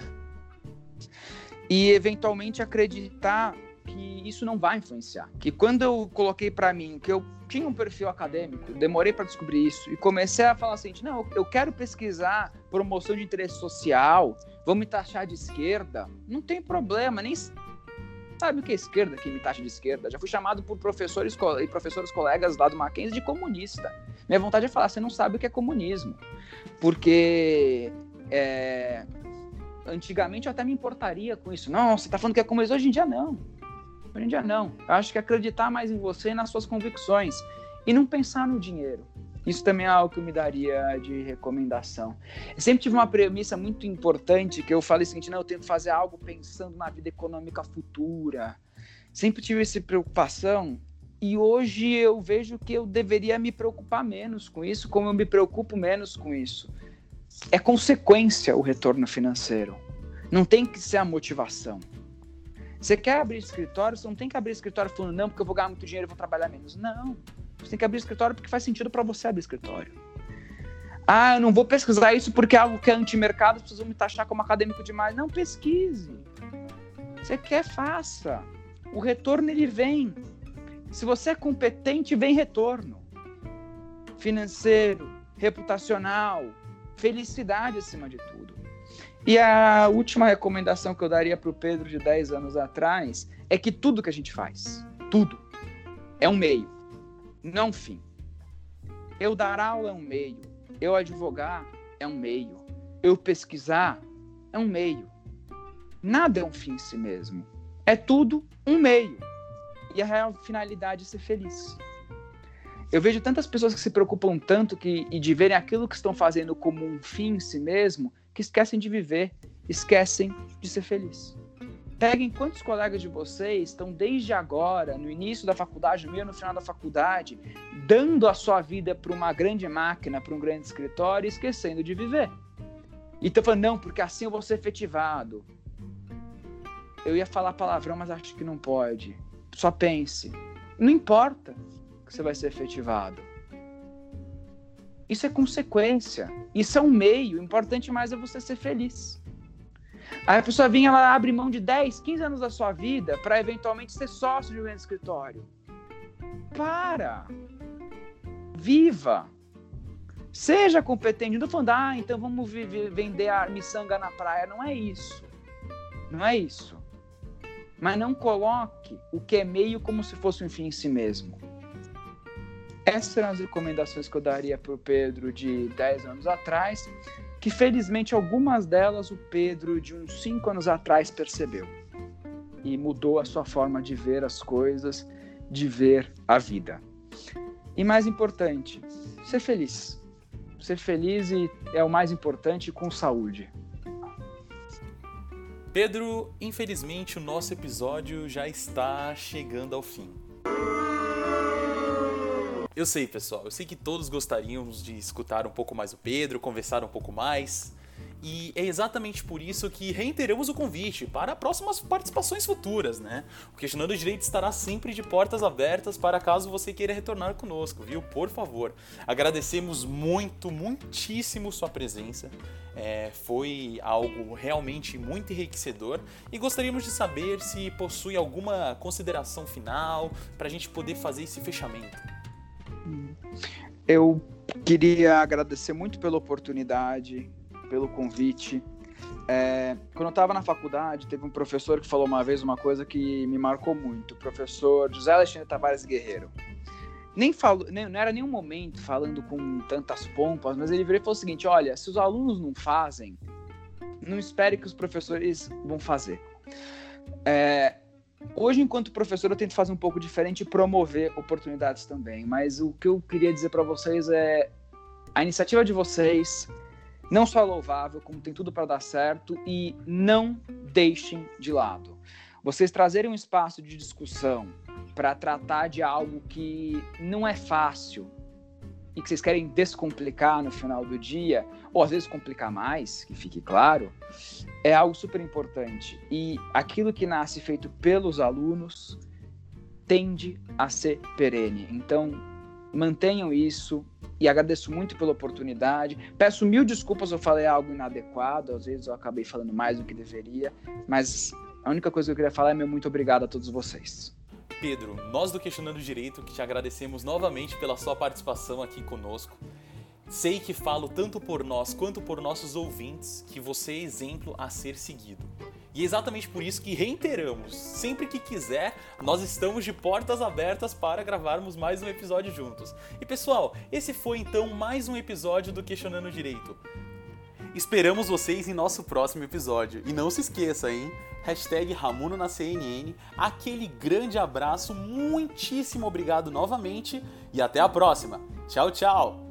E, eventualmente, acreditar que isso não vai influenciar. Que quando eu coloquei para mim que eu tinha um perfil acadêmico, demorei para descobrir isso, e comecei a falar assim, não, eu quero pesquisar promoção de interesse social, vou me taxar de esquerda, não tem problema, nem sabe o que é esquerda, que me taxa de esquerda. Já fui chamado por professores e professores colegas lá do Mackenzie de comunista. Minha vontade é falar, você não sabe o que é comunismo. Porque antigamente eu até me importaria com isso. Não, você está falando que é comunismo. Hoje em dia não. Hoje em dia não. Eu acho que acreditar mais em você e nas suas convicções. E não pensar no dinheiro. Isso também é algo que eu me daria de recomendação. Eu sempre tive uma premissa muito importante, que eu falei o seguinte, não, eu tenho que fazer algo pensando na vida econômica futura. Sempre tive essa preocupação, e hoje eu vejo que eu deveria me preocupar menos com isso, como eu me preocupo menos com isso. É consequência o retorno financeiro. Não tem que ser a motivação. Você quer abrir escritório, você não tem que abrir escritório falando, não, porque eu vou ganhar muito dinheiro e vou trabalhar menos. Não. Você tem que abrir escritório porque faz sentido para você abrir escritório. Eu não vou pesquisar isso porque é algo que é antimercado, as pessoas vão me taxar como acadêmico demais. Não, pesquise. Você quer, faça. O retorno, ele vem. Se você é competente, vem retorno. Financeiro, reputacional, felicidade acima de tudo. E a última recomendação que eu daria para o Pedro de 10 anos atrás é que tudo que a gente faz, tudo, é um meio. Não fim. Eu dar aula é um meio. Eu advogar é um meio. Eu pesquisar é um meio. Nada é um fim em si mesmo. É tudo um meio. E a real finalidade é ser feliz. Eu vejo tantas pessoas que se preocupam tanto e de verem aquilo que estão fazendo como um fim em si mesmo, que esquecem de viver, esquecem de ser feliz. Peguem quantos colegas de vocês estão desde agora, no início da faculdade, no meio, no final da faculdade, dando a sua vida para uma grande máquina, para um grande escritório, esquecendo de viver. E estão falando, não, porque assim eu vou ser efetivado. Eu ia falar palavrão, mas acho que não pode. Só pense. Não importa que você vai ser efetivado. Isso é consequência. Isso é um meio. O importante mais é você ser feliz. Aí a pessoa vem, ela abre mão de 10, 15 anos da sua vida para eventualmente ser sócio de um grande escritório. Para! Viva! Seja competente. Não estou falando, então vamos vender a miçanga na praia. Não é isso. Não é isso. Mas não coloque o que é meio como se fosse um fim em si mesmo. Essas eram as recomendações que eu daria para o Pedro de 10 anos atrás, que felizmente algumas delas o Pedro de uns 5 anos atrás percebeu. E mudou a sua forma de ver as coisas, de ver a vida. E mais importante, ser feliz. Ser feliz é o mais importante, com saúde. Pedro, infelizmente o nosso episódio já está chegando ao fim. Eu sei, pessoal, eu sei que todos gostaríamos de escutar um pouco mais o Pedro, conversar um pouco mais, e é exatamente por isso que reiteramos o convite para próximas participações futuras, né? O Questionando Direito estará sempre de portas abertas para caso você queira retornar conosco, viu? Por favor. Agradecemos muitíssimo sua presença. Foi algo realmente muito enriquecedor e gostaríamos de saber se possui alguma consideração final para a gente poder fazer esse fechamento. Eu queria agradecer muito pela oportunidade, pelo convite. Quando eu estava na faculdade, teve um professor que falou uma vez uma coisa que me marcou muito, o professor José Alexandre Tavares Guerreiro. Não era nenhum momento falando com tantas pompas, mas ele virou e falou o seguinte, olha, se os alunos não fazem, Não espere que os professores vão fazer. Hoje, enquanto professor, eu tento fazer um pouco diferente e promover oportunidades também. Mas o que eu queria dizer para vocês é a iniciativa de vocês não só é louvável, como tem tudo para dar certo, e não deixem de lado. Vocês trazerem um espaço de discussão para tratar de algo que não é fácil e que vocês querem descomplicar no final do dia, ou às vezes complicar mais, que fique claro, é algo super importante. E aquilo que nasce feito pelos alunos tende a ser perene. Então, mantenham isso e agradeço muito pela oportunidade. Peço 1000 desculpas se eu falei algo inadequado, às vezes eu acabei falando mais do que deveria, mas a única coisa que eu queria falar é meu muito obrigado a todos vocês. Pedro, nós do Questionando Direito que te agradecemos novamente pela sua participação aqui conosco. Sei que falo tanto por nós quanto por nossos ouvintes que você é exemplo a ser seguido. E é exatamente por isso que reiteramos, sempre que quiser, nós estamos de portas abertas para gravarmos mais um episódio juntos. E pessoal, esse foi então mais um episódio do Questionando Direito. Esperamos vocês em nosso próximo episódio. E não se esqueça, hein? #Ramuno na CNN. Aquele grande abraço, muitíssimo obrigado novamente e até a próxima. Tchau, tchau!